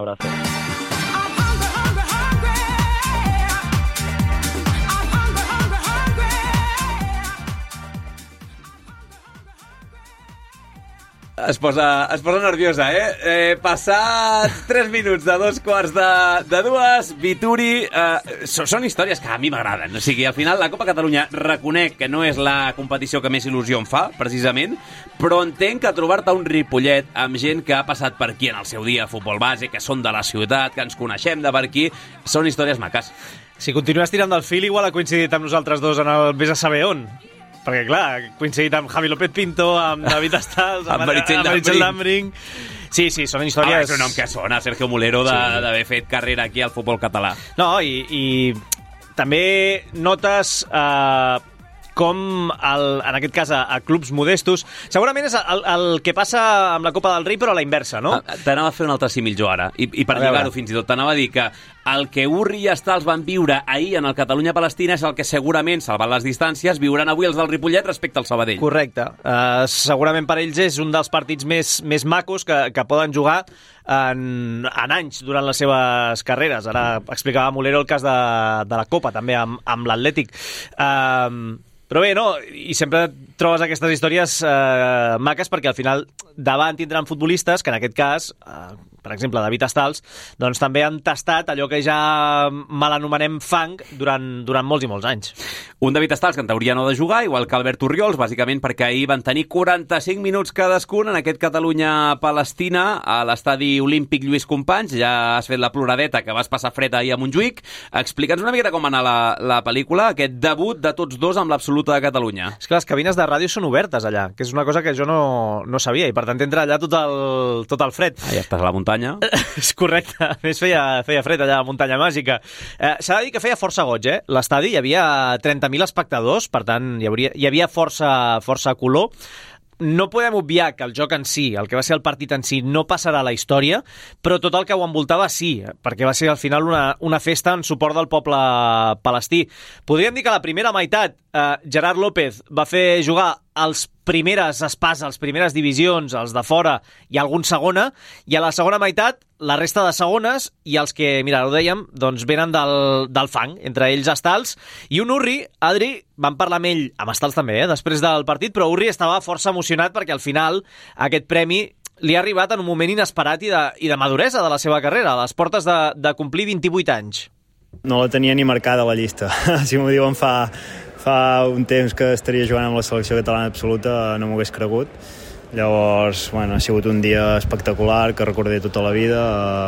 Es posa nerviosa, Passat 3 minuts de 2:15, Vituri... Són històries que a mi m'agraden. O sigui, al final la Copa Catalunya reconec que no és la competició que més il·lusió em fa, precisament, però entenc que trobar-te un Ripollet amb gent que ha passat per aquí en el seu dia a futbol base, que són de la ciutat, que ens coneixem de per aquí, són històries maques. Si continues tirant del fil, igual ha coincidit amb nosaltres dos en el vés a saber on. Perquè, clar, ha coincidit amb Javi López Pinto, amb David Astals, amb Meritxell Lambring. Sí, són històries... És un nom que sona, Sergio Mulero, d'haver fet carrera aquí al futbol català. No, i també notes com, en aquest cas, a clubs modestos. Segurament és el que passa amb la Copa del Rei, però a la inversa, no? T'anava a fer un altre símil jo ara, i per lligar-ho fins i tot, t'anava a dir que el que Urri i Astals van viure ahir en el Catalunya-Palestina és el que segurament, salvant les distàncies, viuran avui els del Ripollet respecte al Sabadell. Correcte. Segurament per ells és un dels partits més macos que poden jugar en anys durant les seves carreres. Ara explicava Mulero el cas de la Copa, també amb l'Atlètic. Però bé, no? I sempre trobes aquestes històries maques perquè al final davant tindran futbolistes que en aquest cas, per exemple, David Astals, doncs també han tastat allò que ja mal anomenem fang durant molts i molts anys. Un David Astals que en teoria no ha de jugar, igual que Albert Orriols, bàsicament perquè ahir van tenir 45 minuts cadascun en aquest Catalunya-Palestina a l'estadi olímpic Lluís Companys. Ja has fet la ploradeta que vas passar fred ahir a Montjuïc. Explica'ns una miqueta com va anar la pel·lícula, aquest debut de tots dos amb l'absoluta de Catalunya. És que les cabines de ràdio són obertes allà, que és una cosa que jo no sabia, i per tant entra allà tot el fred. Ja estàs a la muntanya. És correcte. A més, feia fred allà a la muntanya màgica. S'ha de dir que feia força goig, L'estadi hi havia 30.000 espectadors, per tant hi havia força color. No podem obviar que el joc en si, el que va ser el partit en si, no passarà a la història, però tot el que ho envoltava sí, perquè va ser al final una festa en suport del poble palestí. Podríem dir que la primera meitat Gerard López va fer jugar els primeres espases, les primeres divisions, els de fora i algun segona, i a la segona meitat la resta de segones i els que, mira, ho dèiem, doncs venen del fang, entre ells Astals i un Urri. Adri, vam parlar amb ell, amb Astals també, després del partit, però Urri estava força emocionat perquè al final aquest premi li ha arribat en un moment inesperat i de maduresa de la seva carrera, a les portes de complir 28 anys. No la tenia ni marcada a la llista. Si m'ho diuen fa un temps que estaria jugant amb la selecció catalana absoluta, no m'ho hagués cregut. Llavors, ha sigut un dia espectacular que recordaré tota la vida.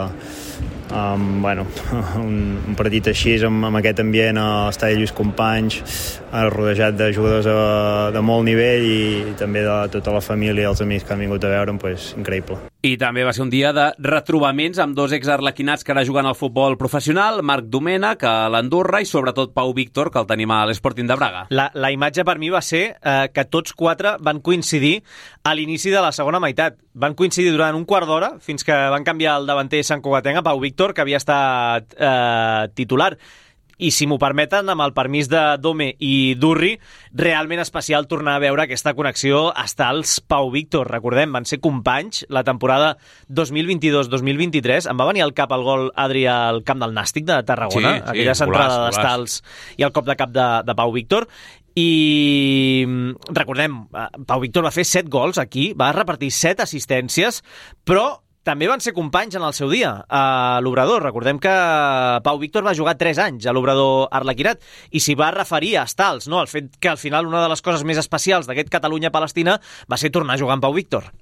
Un partit així amb aquest ambient a l'estadi Lluís Companys, rodejat de jugadors de molt nivell i també de tota la família i els amics que han vingut a veure'm, increïble. I també va ser un dia de retrobaments amb dos exarlequinats que ara juguen al futbol professional, Marc Domènech a l'Andorra i sobretot Pau Víctor, que el tenim a l'Sporting de Braga. La imatge per mi va ser que tots quatre van coincidir a l'inici de la segona meitat. Van coincidir durant un quart d'hora fins que van canviar el davanter Sant Cugatenc a Pau Víctor, que havia estat titular. I si m'ho permeten, amb el permís de Dome i d'Urri, realment especial tornar a veure aquesta connexió Astals-Pau Víctor. Recordem, van ser companys la temporada 2022-2023. Em va venir al cap el gol, Adri, al camp del Nàstic de Tarragona, aquella centrada d'Astals i el cop de cap de Pau Víctor. I recordem, Pau Víctor va fer 7 gols aquí, va repartir 7 assistències, però també van ser companys en el seu dia a l'Obrador. Recordem que Pau Víctor va jugar 3 anys a l'Obrador Arlequinat i s'hi va referir a Astals, no? El fet que al final una de les coses més especials d'aquest Catalunya-Palestina va ser tornar a jugar amb Pau Víctor.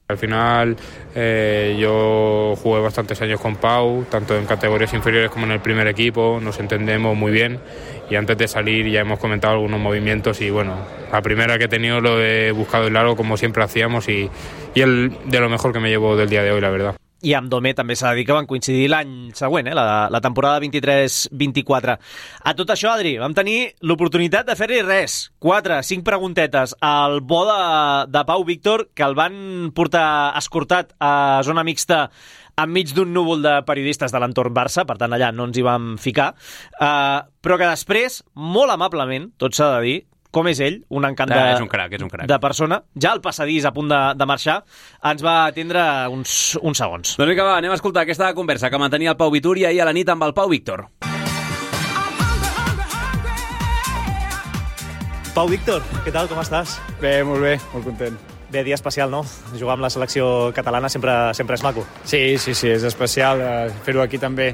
Al final yo jugué bastantes años con Pau, tanto en categorías inferiores como en el primer equipo, nos entendemos muy bien y antes de salir ya hemos comentado algunos movimientos y bueno, la primera que he tenido lo he buscado en largo como siempre hacíamos y el de lo mejor que me llevo del día de hoy, la verdad. I amb Domé també s'ha de dir que van coincidir l'any següent, la temporada 23-24. A tot això, Adri, vam tenir l'oportunitat de fer-li res. 4-5 preguntetes al bo de Pau Víctor, que el van portar escortat a zona mixta enmig d'un núvol de periodistes de l'entorn Barça, per tant allà no ens hi vam ficar, però que després, molt amablement, tot s'ha de dir, com és ell, un encant és un crac. De persona, ja al passadís a punt de marxar, ens va atendre uns segons. Doncs vinga, va, anem a escoltar aquesta conversa que mantenia el Pau Vituri ahir a la nit amb el Pau Víctor. Pau Víctor, què tal, com estàs? Bé, molt content. Bé, dia especial, no? Jugar amb la selecció catalana sempre és maco. Sí, és especial. Fer-ho aquí també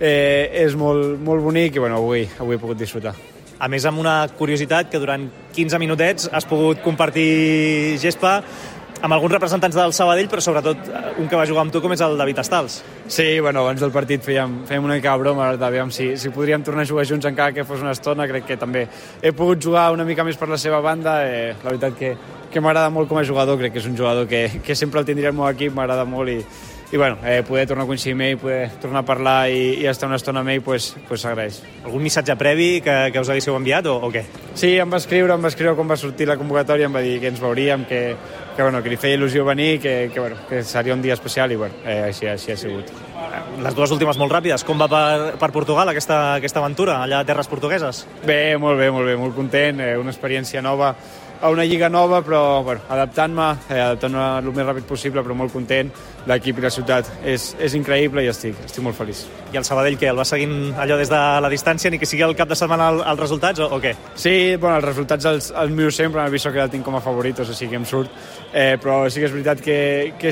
és molt bonic i bueno, avui he pogut disfrutar. A més, amb una curiositat que durant 15 minutets has pogut compartir gespa amb alguns representants del Sabadell, però sobretot un que va jugar amb tu com és el David Estals. Sí, bueno, abans del partit fèiem una mica de broma, d'aviam si podríem tornar a jugar junts encara que fos una estona. Crec que també he pogut jugar una mica més per la seva banda. La veritat que m'agrada molt com a jugador, crec que és un jugador que sempre el tindria al meu equip, m'agrada molt i bueno, poder tornar a coincidir amb ell, poder tornar a parlar i estar una estona amb ell, pues s'agraeix. Algun missatge previ que us haguéssiu enviat o què? Sí, em va escriure quan va sortir la convocatòria, em va dir que ens veuríem, que li feia il·lusió venir, que seria un dia especial i bueno, així ha sigut. Les dues últimes molt ràpides, com va per Portugal aquesta aventura allà a terres portugueses? Bé, molt content, una experiència nova, a una lliga nova, però bueno, adaptant-me el més ràpid possible, però molt content. L'equip i la ciutat és increïble i estic molt feliç. I el Sabadell, què? El va seguint allò des de la distància, ni que sigui el cap de setmana els resultats o què? Sí, bueno, els resultats els miro sempre, m'he vist que el tinc com a favoritos, o sigui que em surt, però sí que és veritat que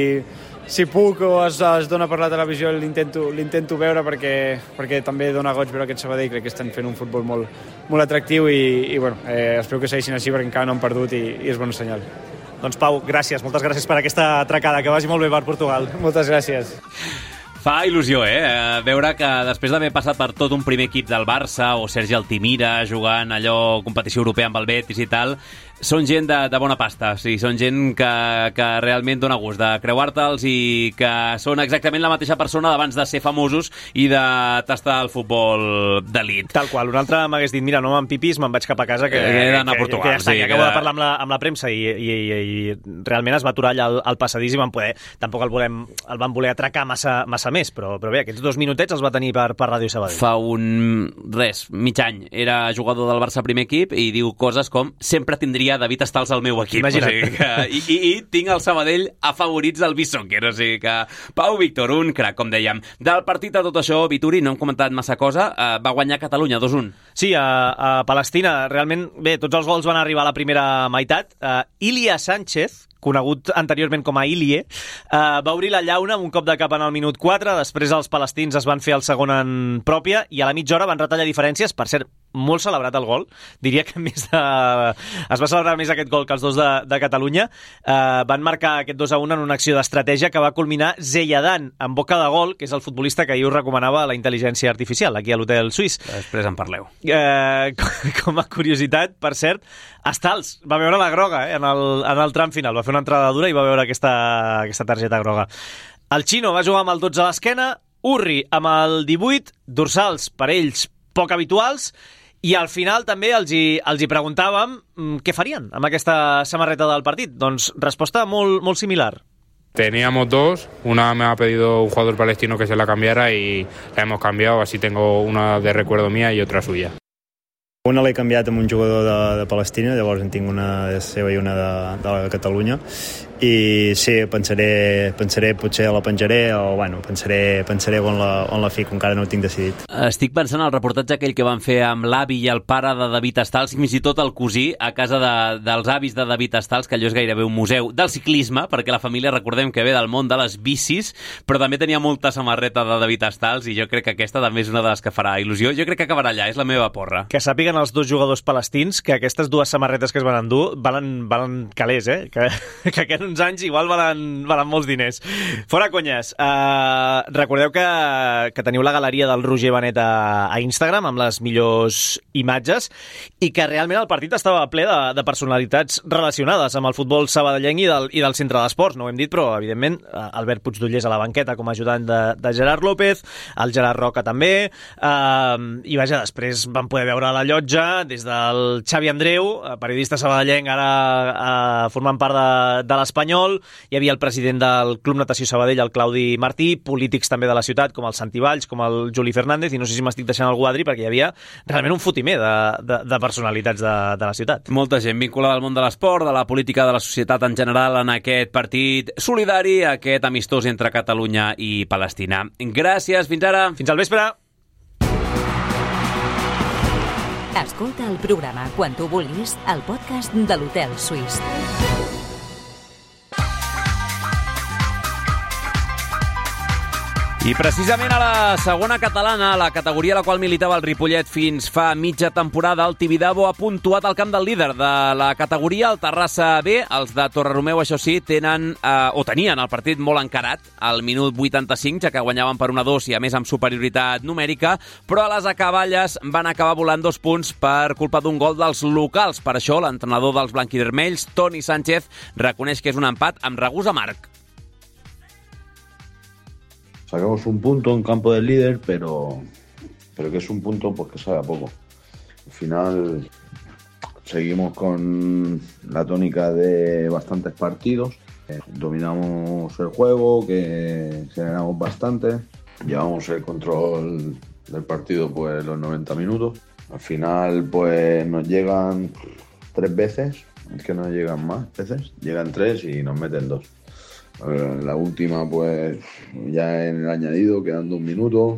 si puc o es dona per la televisió l'intento veure perquè també dona goig veure aquest Sabadell. Crec que estan fent un futbol molt atractiu i bueno, espero que segueixin així perquè encara no han perdut i és bon senyal. Doncs Pau, moltes gràcies per aquesta atracada, que vagi molt bé per Portugal. Moltes gràcies. Fa il·lusió, veure que després d'haver passat per tot un primer equip del Barça o Sergi Altimira jugant allò competició europea amb el Betis i tal, són gent de bona pasta, sí, són gent que realment dona gust de creuar-te'ls i que són exactament la mateixa persona d'abans de ser famosos i de tastar el futbol d'elit. Tal qual, un altre m'hagués dit, mira, no m'empipis, me'n vaig cap a casa, que he d'anar a Portugal. Que acabo de parlar amb la premsa i realment es va aturar allà al passadís i tampoc el van voler atracar massa més, però bé, aquests 2 minutets els va tenir per Ràdio Sabadell. Fa mig any, era jugador del Barça primer equip i diu coses com sempre tindria David Estals al meu equip. O sigui i tinc el Sabadell a favorits del Bishoker. O sigui que Pau Víctor, un crac, com dèiem. Del partit de tot això, Vituri, no hem comentat massa cosa, va guanyar Catalunya 2-1. Sí, a Palestina. Realment, bé, tots els gols van arribar a la primera meitat. Ilia Sánchez, conegut anteriorment com a Ilie, va obrir la llauna amb un cop de cap en el minut 4, després els palestins es van fer el segon en pròpia i a la mitja hora van retallar diferències, per cert, molt celebrat el gol, diria que es va celebrar més aquest gol que els dos de Catalunya. Van marcar aquest 2-1 en una acció d'estratègia que va culminar Zeyadan en boca de gol, que és el futbolista que ahir us recomanava la intel·ligència artificial, aquí a l'Hotel Suís. Després en parleu. Com a curiositat, per cert, Estals va veure la groga en el tram final, va fer una entrada dura i va veure aquesta targeta groga. El Chino va jugar amb el 12 a l'esquena, Urri amb el 18, dorsals per ells poc habituals, i al final també els hi preguntàvem què farien amb aquesta samarreta del partit. Doncs resposta molt similar. Teníamos dos, una me ha pedido un jugador palestino que se la cambiara y la hemos cambiado, así tengo una de recuerdo mía y otra suya. Una l'he canviat amb un jugador de Palestina, llavors en tinc una de seva i una de Catalunya, i sí, pensaré potser la penjaré o bueno, pensaré on la fico, encara no ho tinc decidit. Estic pensant en el reportatge aquell que van fer amb l'avi i el pare de David Estals, fins i tot el cosí a casa dels avis de David Estals, que allò és gairebé un museu del ciclisme, perquè la família recordem que ve del món de les bicis, però també tenia molta samarreta de David Estals i jo crec que aquesta també és una de les que farà il·lusió. Jo crec que acabarà allà, és la meva porra. Que sàpiguen els dos jugadors palestins que aquestes dues samarretes que es van endur valen calés, que aquest uns anys igual valen molts diners. Fora conyes, recordeu que teniu la galeria del Roger Benet a Instagram amb les millors imatges i que realment el partit estava ple de personalitats relacionades amb el futbol sabadellenc i del centre d'esports. No ho hem dit, però evidentment Albert Puigdollers a la banqueta com a ajudant de Gerard López, el Gerard Roca també, i vaja, després vam poder veure a la llotja des del Xavi Andreu, periodista sabadellenc ara formant part de l'Espanyol, hi havia el president del Club Natació Sabadell, el Claudi Martí, polítics també de la ciutat com el Santi Valls, com el Juli Fernández, i no sé si m'estic deixant algú adri perquè hi havia realment un fotimer de personalitats de la ciutat. Molta gent vinculada al món de l'esport, de la política, de la societat en general en aquest partit solidari, aquest amistós entre Catalunya i Palestina. Gràcies, fins ara. Fins al vespre. Escolta el programa quan tu vulguis al podcast de l'Hotel Suís. I precisament a la segona catalana, la categoria a la qual militava el Ripollet fins fa mitja temporada, el Tibidabo ha puntuat al camp del líder de la categoria, el Terrassa B. Els de Torreromeu, això sí, tenien el partit molt encarat al minut 85, ja que guanyaven per 1-2 i a més amb superioritat numèrica, però a les acaballes van acabar volant 2 punts per culpa d'un gol dels locals. Per això l'entrenador dels blanquivermells, Toni Sánchez, reconeix que és un empat amb regust amarg. Sacamos un punto en campo del líder, pero que es un punto pues que sabe a poco. Al final seguimos con la tónica de bastantes partidos. Dominamos el juego, que generamos bastante. Llevamos el control del partido pues los 90 minutos. Al final pues nos llegan 3 veces, es que no llegan más veces, llegan 3 y nos meten 2. La última, pues, ya en el añadido, quedando 1 minuto,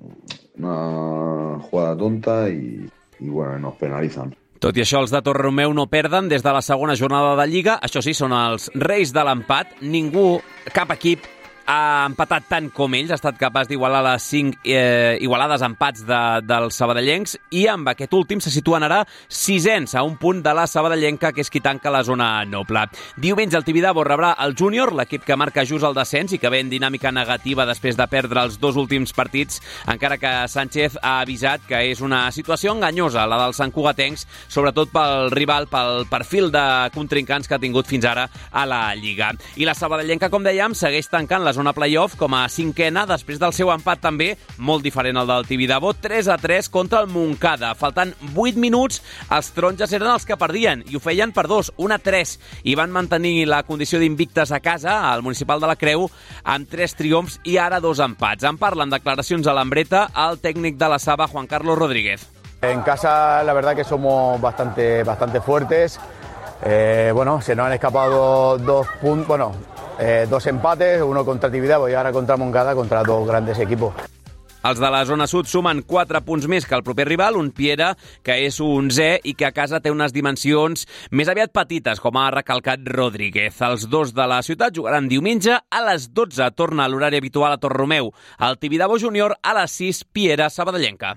una jugada tonta y bueno, nos penalizan. Tot i això, els de Torreromeu no perden des de la segona jornada de Lliga. Això sí, són els reis de l'empat. Cap equip ha empatat tant com ells, ha estat capaç d'igualar les 5 igualades empats dels sabadellencs, i amb aquest últim se situen ara 6ens a un punt de la sabadellenca, que és qui tanca la zona noble. Diumenge el Tibidabo rebrà el Júnior, l'equip que marca just el descens i que ve en dinàmica negativa després de perdre els 2 últims partits, encara que Sánchez ha avisat que és una situació enganyosa, la dels santcugatencs, sobretot pel rival, pel perfil de contrincants que ha tingut fins ara a la Lliga. I la sabadellenca, com dèiem, segueix tancant la zona playoff com a 5ena després del seu empat també, molt diferent al del Tibidabo, 3-3 contra el Montcada. Faltant 8 minuts, els taronges eren els que perdien i ho feien per 2, 1-3, i van mantenir la condició d'invictes a casa, al Municipal de la Creu, amb 3 triomfs i ara 2 empats. En parla en declaracions a l'Ambreta el tècnic de la Saba, Juan Carlos Rodríguez. En casa la verdad que somos bastante fuertes. Bueno, se nos han escapado 2 puntos, bueno, 2 empates, uno contra Tibidabo i ara contra Montcada, contra 2 grandes equipos. Els de la zona sud sumen 4 punts més que el proper rival, un Piera que és 11è i que a casa té unes dimensions més aviat petites, com ha recalcat Rodríguez. Els 2 de la ciutat jugaran diumenge a les 12, torna a l'horari habitual a Torreromeu. El Tibidabo Júnior a les 6, Piera sabadellenca.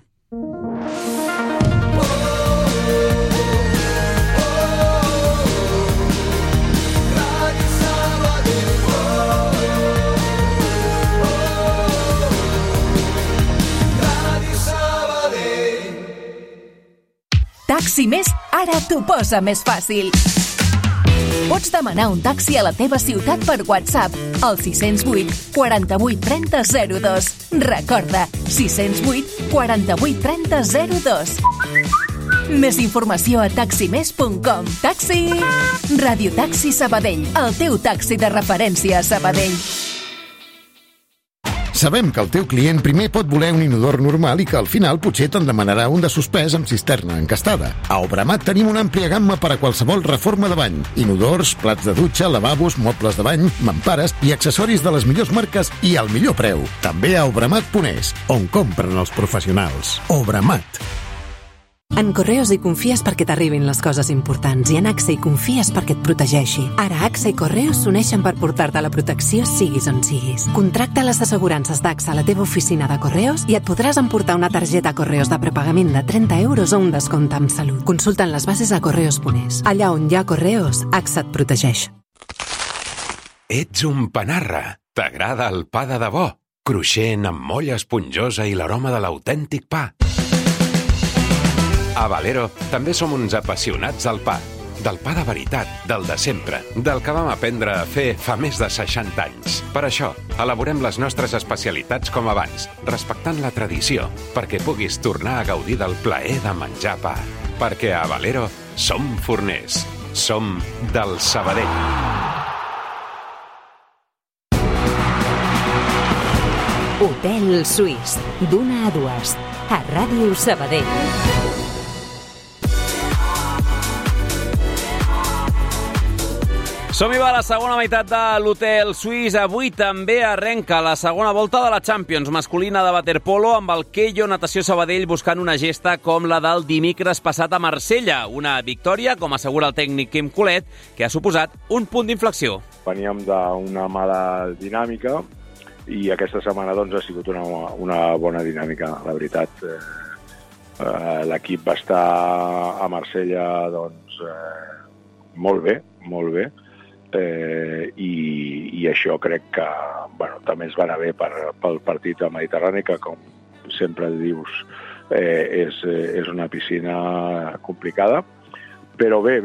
Taxi Més ara t'ho posa més fàcil. Pots demanar un taxi a la teva ciutat per WhatsApp al 608 48 30 02. Recorda, 608 48 30 02. Més informació a taximes.com. Taxi! Radio Taxi Sabadell, el teu taxi de referència a Sabadell. Sabem que el teu client primer pot voler un inodor normal i que al final potser te'n demanarà un de suspès amb cisterna encastada. A Obramat tenim una àmplia gamma per a qualsevol reforma de bany. Inodors, plats de dutxa, lavabos, mobles de bany, mampares i accessoris de les millors marques i al millor preu. També a Obramat.es, on compren els professionals. Obramat. En Correos hi confies perquè t'arribin les coses importants i en AXA hi confies perquè et protegeixi. Ara AXA i Correos s'uneixen per portar-te la protecció siguis on siguis. Contracta les assegurances d'AXA a la teva oficina de Correos i et podràs emportar una targeta Correos de prepagament de 30 euros o un descompte amb salut. Consulta'n les bases a correos.es. Allà on hi ha Correos, AXA et protegeix. Ets un panarra. T'agrada el pa de debò, cruixent amb molla esponjosa i l'aroma de l'autèntic pa. A Valero també som uns apassionats del pa de veritat, del de sempre, del que vam aprendre a fer fa més de 60 anys. Per això, elaborem les nostres especialitats com abans, respectant la tradició, perquè puguis tornar a gaudir del plaer de menjar pa. Perquè a Valero som forners, som del Sabadell. Hotel Suís, d'1 a 2, a Ràdio Sabadell. Som-hi a la segona meitat de l'Hotel Suís. Avui també arrenca la segona volta de la Champions masculina de waterpolo amb el Keio Natació Sabadell buscant una gesta com la del dimecres passat a Marsella. Una victòria, com assegura el tècnic Quim Colet, que ha suposat un punt d'inflexió. Veníem d'una mala dinàmica i aquesta setmana doncs, ha sigut una bona dinàmica, la veritat. L'equip va estar a Marsella doncs, molt bé, i això crec que també es va anar bé pel partit del Mediterrani, que com sempre dius és una piscina complicada, però bé,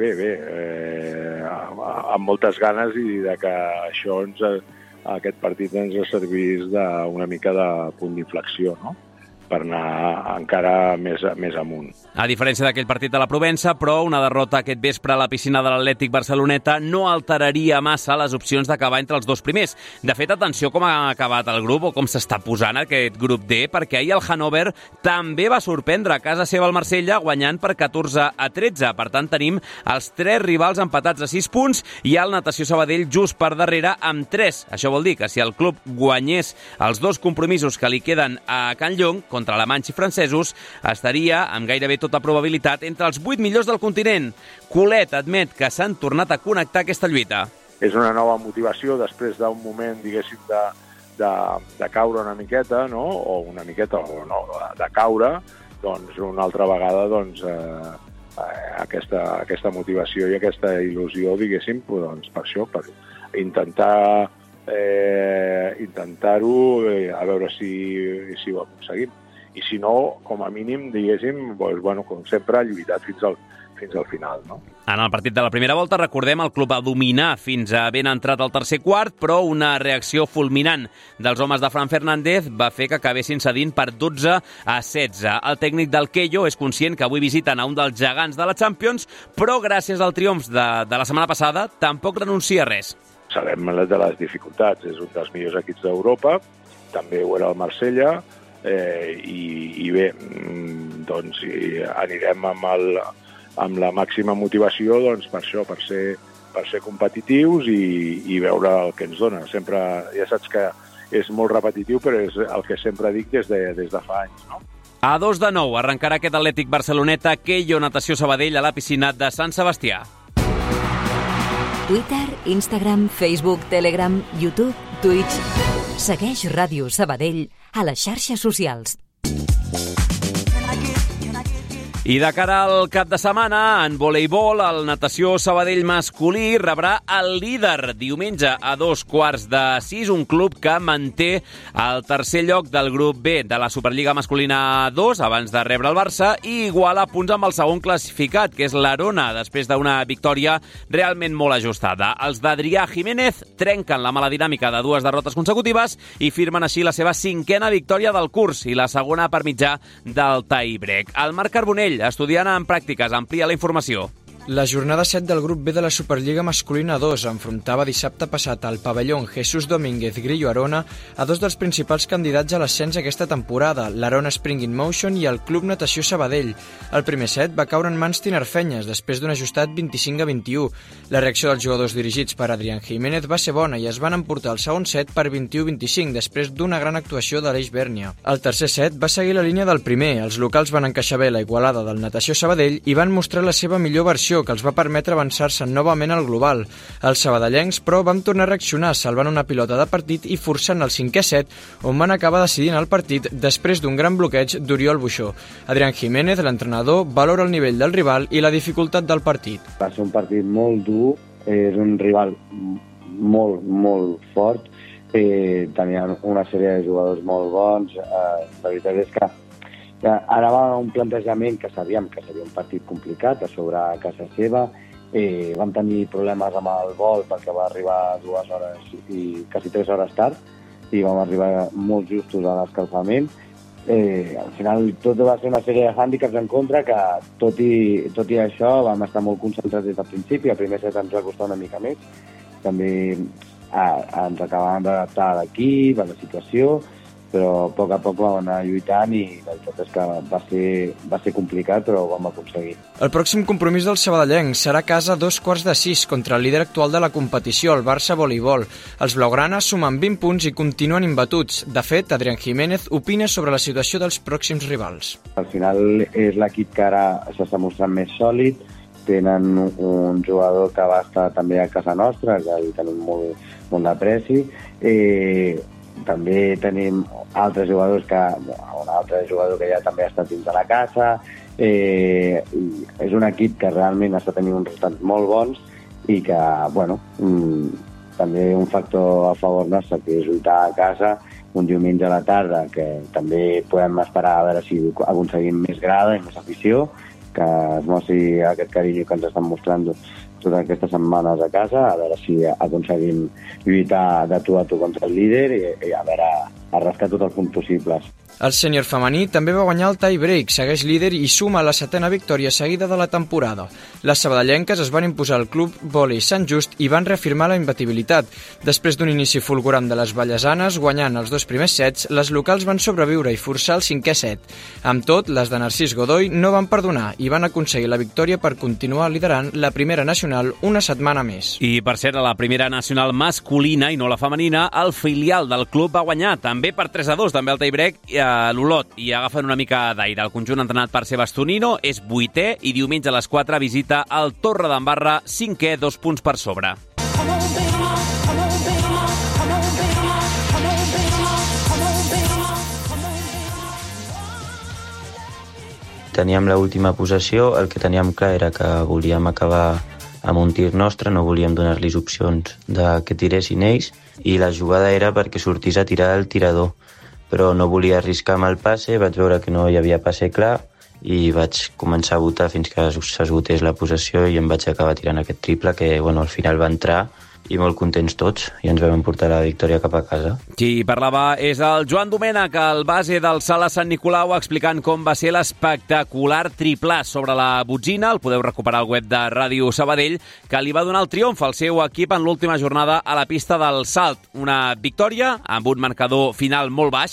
amb moltes ganes i de que aquest partit ens servís una mica de punt d'inflexió, no? Per anar encara més amunt. A diferència d'aquell partit de la Provença, però una derrota aquest vespre a la piscina de l'Atlètic Barceloneta no alteraria massa les opcions d'acabar entre els dos primers. De fet, atenció com ha acabat el grup o com s'està posant aquest grup D, perquè ahir el Hannover també va sorprendre a casa seva al Marsella, guanyant per 14-13. Per tant, tenim els 3 rivals empatats a 6 punts i el Natació Sabadell just per darrere amb 3. Això vol dir que si el club guanyés els 2 compromisos que li queden a Can Llong, contra alemanys i francesos, estaria, amb gairebé tota probabilitat, entre els 8 millors del continent. Colet admet que s'han tornat a connectar aquesta lluita. És una nova motivació després d'un moment, diguéssim, de caure una miqueta, no? O una miqueta, o no, de caure, doncs una altra vegada doncs, aquesta motivació i aquesta il·lusió, diguéssim, doncs, per això, per intentar-ho, a veure si ho aconseguim. I si no, com a mínim, diguéssim, doncs, com sempre, lluitat fins al final, no? En el partit de la primera volta, recordem, el club va dominar fins a ben entrat al tercer quart, però una reacció fulminant dels homes de Fran Fernández va fer que acabessin cedint per 12-16. El tècnic del Keio és conscient que avui visiten a un dels gegants de la Champions, però gràcies al triomf de la setmana passada tampoc renuncia a res. Sabem de les dificultats, és un dels millors equips d'Europa, també ho era el Marsella, i bé, doncs anirem amb la màxima motivació doncs, per això, per ser competitius i veure el que ens dona. Sempre, ja saps que és molt repetitiu, però és el que sempre dic des de fa anys, no? A 2-9 arrencarà aquest Atlètic Barceloneta, Keio Natació Sabadell a la piscina de Sant Sebastià. Twitter, Instagram, Facebook, Telegram, YouTube, Twitch. Segueix Ràdio Sabadell a les xarxes socials. I de cara al cap de setmana, en voleibol, el Natació Sabadell masculí rebrà el líder diumenge a 5:15, un club que manté el tercer lloc del grup B de la Superliga masculina 2 abans de rebre el Barça i iguala punts amb el segon classificat, que és l'Arona, després d'una victòria realment molt ajustada. Els d'Adrià Jiménez trenquen la mala dinàmica de 2 derrotes consecutives i firmen així la seva 5a victòria del curs i la segona per mitjà del tie-break. El Marc Carbonell, estudiant en pràctiques, amplia la informació. La jornada 7 del grup B de la Superliga masculina 2 enfrontava dissabte passat al pavelló Jesús Domínguez Grillo Arona a 2 dels principals candidats a l'ascens aquesta temporada, l'Arona Spring in Motion i el Club Natació Sabadell. El primer set va caure en mans tinerfenyes després d'un ajustat 25-21. La reacció dels jugadors dirigits per Adrián Jiménez va ser bona i es van emportar el segon set per 21-25 després d'una gran actuació d'Aleix Bèrnia. El tercer set va seguir la línia del primer. Els locals van encaixar bé la igualada del Natació Sabadell i van mostrar la seva millor versió, que els va permetre avançar-se novament al global. Els sabadellencs, però, van tornar a reaccionar salvant una pilota de partit i forçant el 5è set, on van acabar decidint el partit després d'un gran bloqueig d'Oriol Buixó. Adrián Jiménez, l'entrenador, valora el nivell del rival i la dificultat del partit. Va ser un partit molt dur, és un rival molt, molt fort. Tenien una sèrie de jugadors molt bons. La veritat és que anàvem a un plantejament que sabíem que seria un partit complicat a sobre a casa seva. Vam tenir problemes amb el vol perquè va arribar 2 hores i quasi 3 hores tard i vam arribar molt justos a l'escalfament. Al final tot va ser una sèrie de hàndicaps en contra que tot i això vam estar molt concentrats des del principi. El primer set ens va costar una mica més. També ens acabàvem d'adaptar a l'equip, a la situació, però a poc vam anar lluitant i la veritat és que va ser complicat, però ho vam aconseguir. El pròxim compromís del sabadellenc serà a casa 5:45 contra el líder actual de la competició, el Barça Voleibol. Els blaugranes sumen 20 punts i continuen imbatuts. De fet, Adrián Jiménez opina sobre la situació dels pròxims rivals. Al final és l'equip que ara s'està mostrant més sòlid. Tenen un jugador que va estar també a casa nostra, que li tenim molt d'apreci. També tenim altres jugadors un altre jugador que ja també ha estat dins de la casa. És un equip que realment està tenint uns resultats molt bons i que, també un factor a favor nostre, que és lluitar a casa un diumenge a la tarda, que també podem esperar a veure si aconseguim més grada i més afició, que es mostri aquest carinyo que ens estan mostrant totes aquestes setmanes a casa, a veure si aconseguim lluitar de tu a tu contra el líder i a veure, a rascar tots els punts possibles. El sènior femení també va guanyar el tie break, segueix líder i suma la 7ª victòria seguida de la temporada. Les sabadellenques es van imposar al club vòlei Sant Just i van reafirmar la imbatibilitat. Després d'un inici fulgurant de les vallesanes, guanyant els 2 primers sets, les locals van sobreviure i forçar el 5è set. Amb tot, les de Narcís Godoy no van perdonar i van aconseguir la victòria per continuar liderant la primera nacional una setmana més. I per ser a la primera nacional masculina i no la femenina, el filial del club va guanyar també per 3-2, també el tie break a l'Olot, i agafen una mica d'aire. El conjunt entrenat per Sebas Tonino és 8è i diumenge a les 4 visita el Torredembarra, 5è, 2 punts per sobre. Teníem l'última possessió, el que teníem clar era que volíem acabar amb un tir nostre, no volíem donar-los opcions de que tiressin ells, i la jugada era perquè sortís a tirar el tirador, però no volia arriscar amb el passe, vaig veure que no hi havia passe clar i vaig començar a votar fins que s'esgotés la possessió i em vaig acabar tirant aquest triple que al final va entrar i molt contents tots, i ens vam emportar la victòria cap a casa. Qui parlava és el Joan Domènech, el base del Sala Sant Nicolau, explicant com va ser l'espectacular triplà sobre la botzina. El podeu recuperar al web de Ràdio Sabadell, que li va donar el triomf al seu equip en l'última jornada a la pista del Salt. Una victòria amb un marcador final molt baix,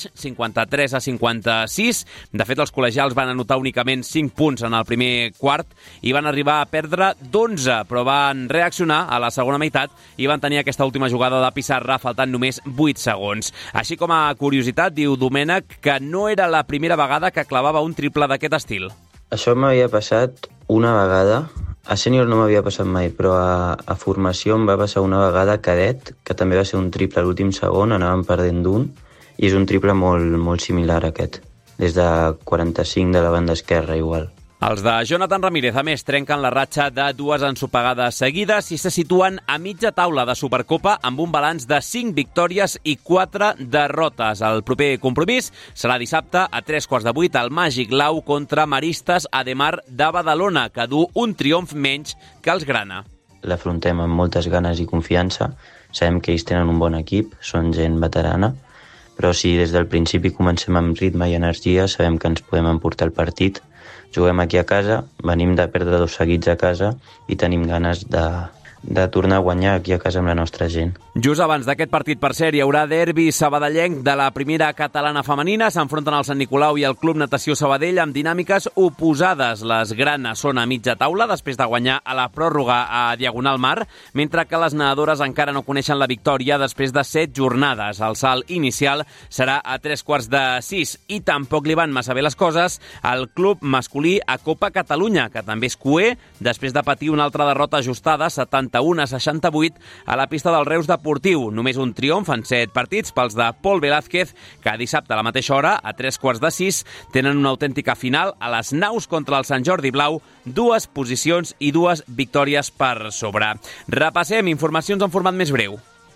53-56. De fet, els col·legials van anotar únicament 5 punts en el primer quart i van arribar a perdre d'11, però van reaccionar a la segona meitat i van tenir aquesta última jugada de pissarra faltant només 8 segons. Així com a curiositat, diu Domènech que no era la primera vegada que clavava un triple d'aquest estil. Això m'havia passat una vegada, a sènior no m'havia passat mai, però a formació em va passar una vegada a cadet, que també va ser un triple a l'últim segon, anàvem perdent d'un, i és un triple molt, molt similar a aquest, des de 45 de la banda esquerra igual. Els de Jonathan Ramírez, a més, trenquen la ratxa de 2 ensopegades seguides i se situen a mitja taula de Supercopa amb un balanç de 5 victòries i 4 derrotes. El proper compromís serà dissabte a 7:45 al Màgic Lau contra Maristes Ademar de Badalona, que du un triomf menys que els Grana. L'afrontem amb moltes ganes i confiança. Sabem que ells tenen un bon equip, són gent veterana, però si des del principi comencem amb ritme i energia, sabem que ens podem emportar el partit. Juguem aquí a casa, venim de perdre 2 seguits a casa i tenim ganes de tornar a guanyar aquí a casa amb la nostra gent. Just abans d'aquest partit, per cert, hi haurà derbi sabadellenc de la primera catalana femenina. S'enfronten el Sant Nicolau i el Club Natació Sabadell amb dinàmiques oposades. Les granes són a mitja taula després de guanyar a la pròrroga a Diagonal Mar, mentre que les nedadores encara no coneixen la victòria després de 7 jornades. El salt inicial serà a 5:45 i tampoc li van massa bé les coses al club masculí a Copa Catalunya, que també és cuer després de patir una altra derrota ajustada, 71-68, a la pista del Reus Deportiu. Només un triomf en 7 partits pels de Pol Velázquez, que dissabte a la mateixa hora, a 5:45, tenen una autèntica final a les naus contra el Sant Jordi Blau, 2 posicions i 2 victòries per sobre. Repassem informacions en format més breu.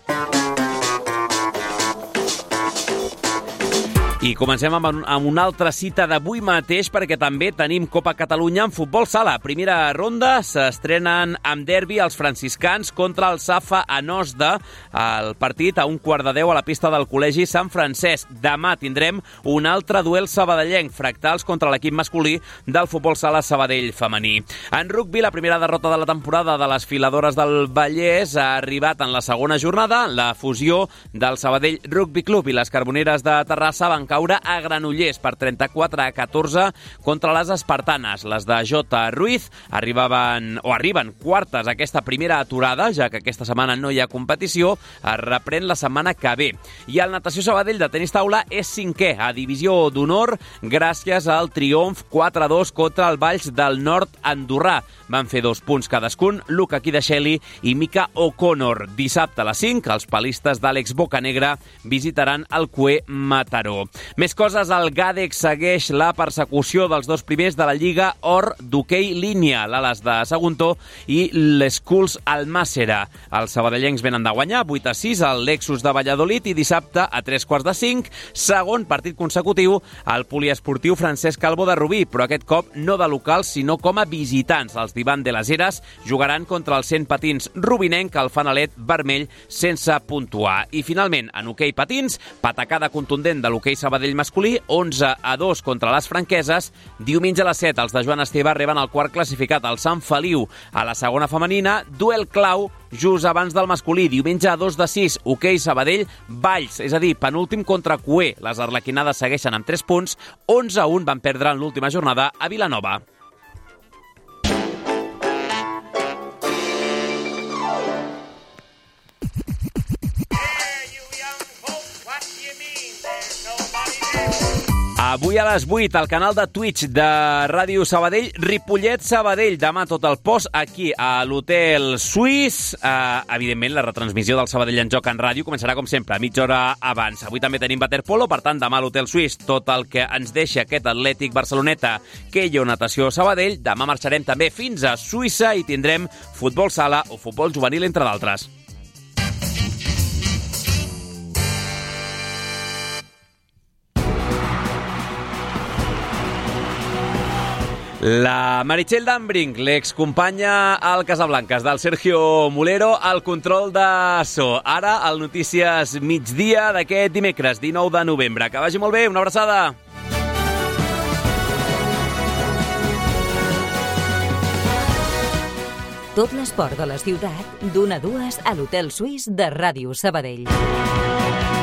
I comencem amb una altra cita d'avui mateix perquè també tenim Copa Catalunya en futbol sala. Primera ronda, s'estrenen amb derbi els franciscans contra el Safa Anosda. El partit a 9:45 a la pista del Col·legi Sant Francesc. Demà tindrem un altre duel sabadellenc, Fractals contra l'equip masculí del futbol sala Sabadell femení. En rugby, la primera derrota de la temporada de les filadores del Vallès ha arribat en la segona jornada. La fusió del Sabadell Rugby Club i les Carboneres de Terrassa van caure a Granollers per 34-14 contra les espartanes. Les de Jota Ruiz arriben quartes aquesta primera aturada, ja que aquesta setmana no hi ha competició, es reprèn la setmana que ve. I el Natació Sabadell de tenis taula és 5è a Divisió d'Honor gràcies al triomf 4-2 contra el Valls del Nord andorrà. Van fer 2 punts cadascun, Luca Kidasheli i Mika O'Connor. Dissabte a les 5, els palistes d'Àlex Bocanegra visitaran el CUE Mataró. Més coses, el Gàdec segueix la persecució dels 2 primers de la Lliga Or d'hoquei línia, l'Ales de Saguntó i l'Esculs Almàssera. Els sabadellencs venen de guanyar 8-6 al Lexus de Valladolid i dissabte a 3:45, segon partit consecutiu, al poliesportiu Francesc Calvo de Rubí, però aquest cop no de locals sinó com a visitants. Els d'Ivan de les Heres jugaran contra el 100 patins rubinenc al fanalet vermell sense puntuar. I finalment, en hoquei patins, patacada contundent de l'hoquei Sabadell masculí, 11-2 contra les franqueses. Diumenge a les 7, els de Joan Esteve reben el quart classificat, el Sant Feliu. A la segona femenina, duel clau just abans del masculí. Diumenge a 2-6, hoquei Sabadell Valls, és a dir, penúltim contra CUE. Les arlequinades segueixen amb 3 punts, 11-1 van perdre en l'última jornada a Vilanova. Avui a les 8, al canal de Twitch de Ràdio Sabadell, Ripollet Sabadell. Demà tot el post aquí a l'Hotel Suís. Evidentment, la retransmissió del Sabadell en joc en ràdio començarà, com sempre, a mitja hora abans. Avui també tenim waterpolo, per tant, demà a l'Hotel Suís tot el que ens deixa aquest Atlètic Barceloneta, Queio Natació Sabadell. Demà marxarem també fins a Suïssa i tindrem futbol sala o futbol juvenil, entre d'altres. La Meritxell Dambring, l'excompanya al Casablancas del Sergio Mulero, al control de so. Ara, al Notícies Migdia d'aquest dimecres, 19 de novembre. Que vagi molt bé, una abraçada! Tot l'esport de la ciutat, d'1 a 2 a l'Hotel Suís de Ràdio Sabadell.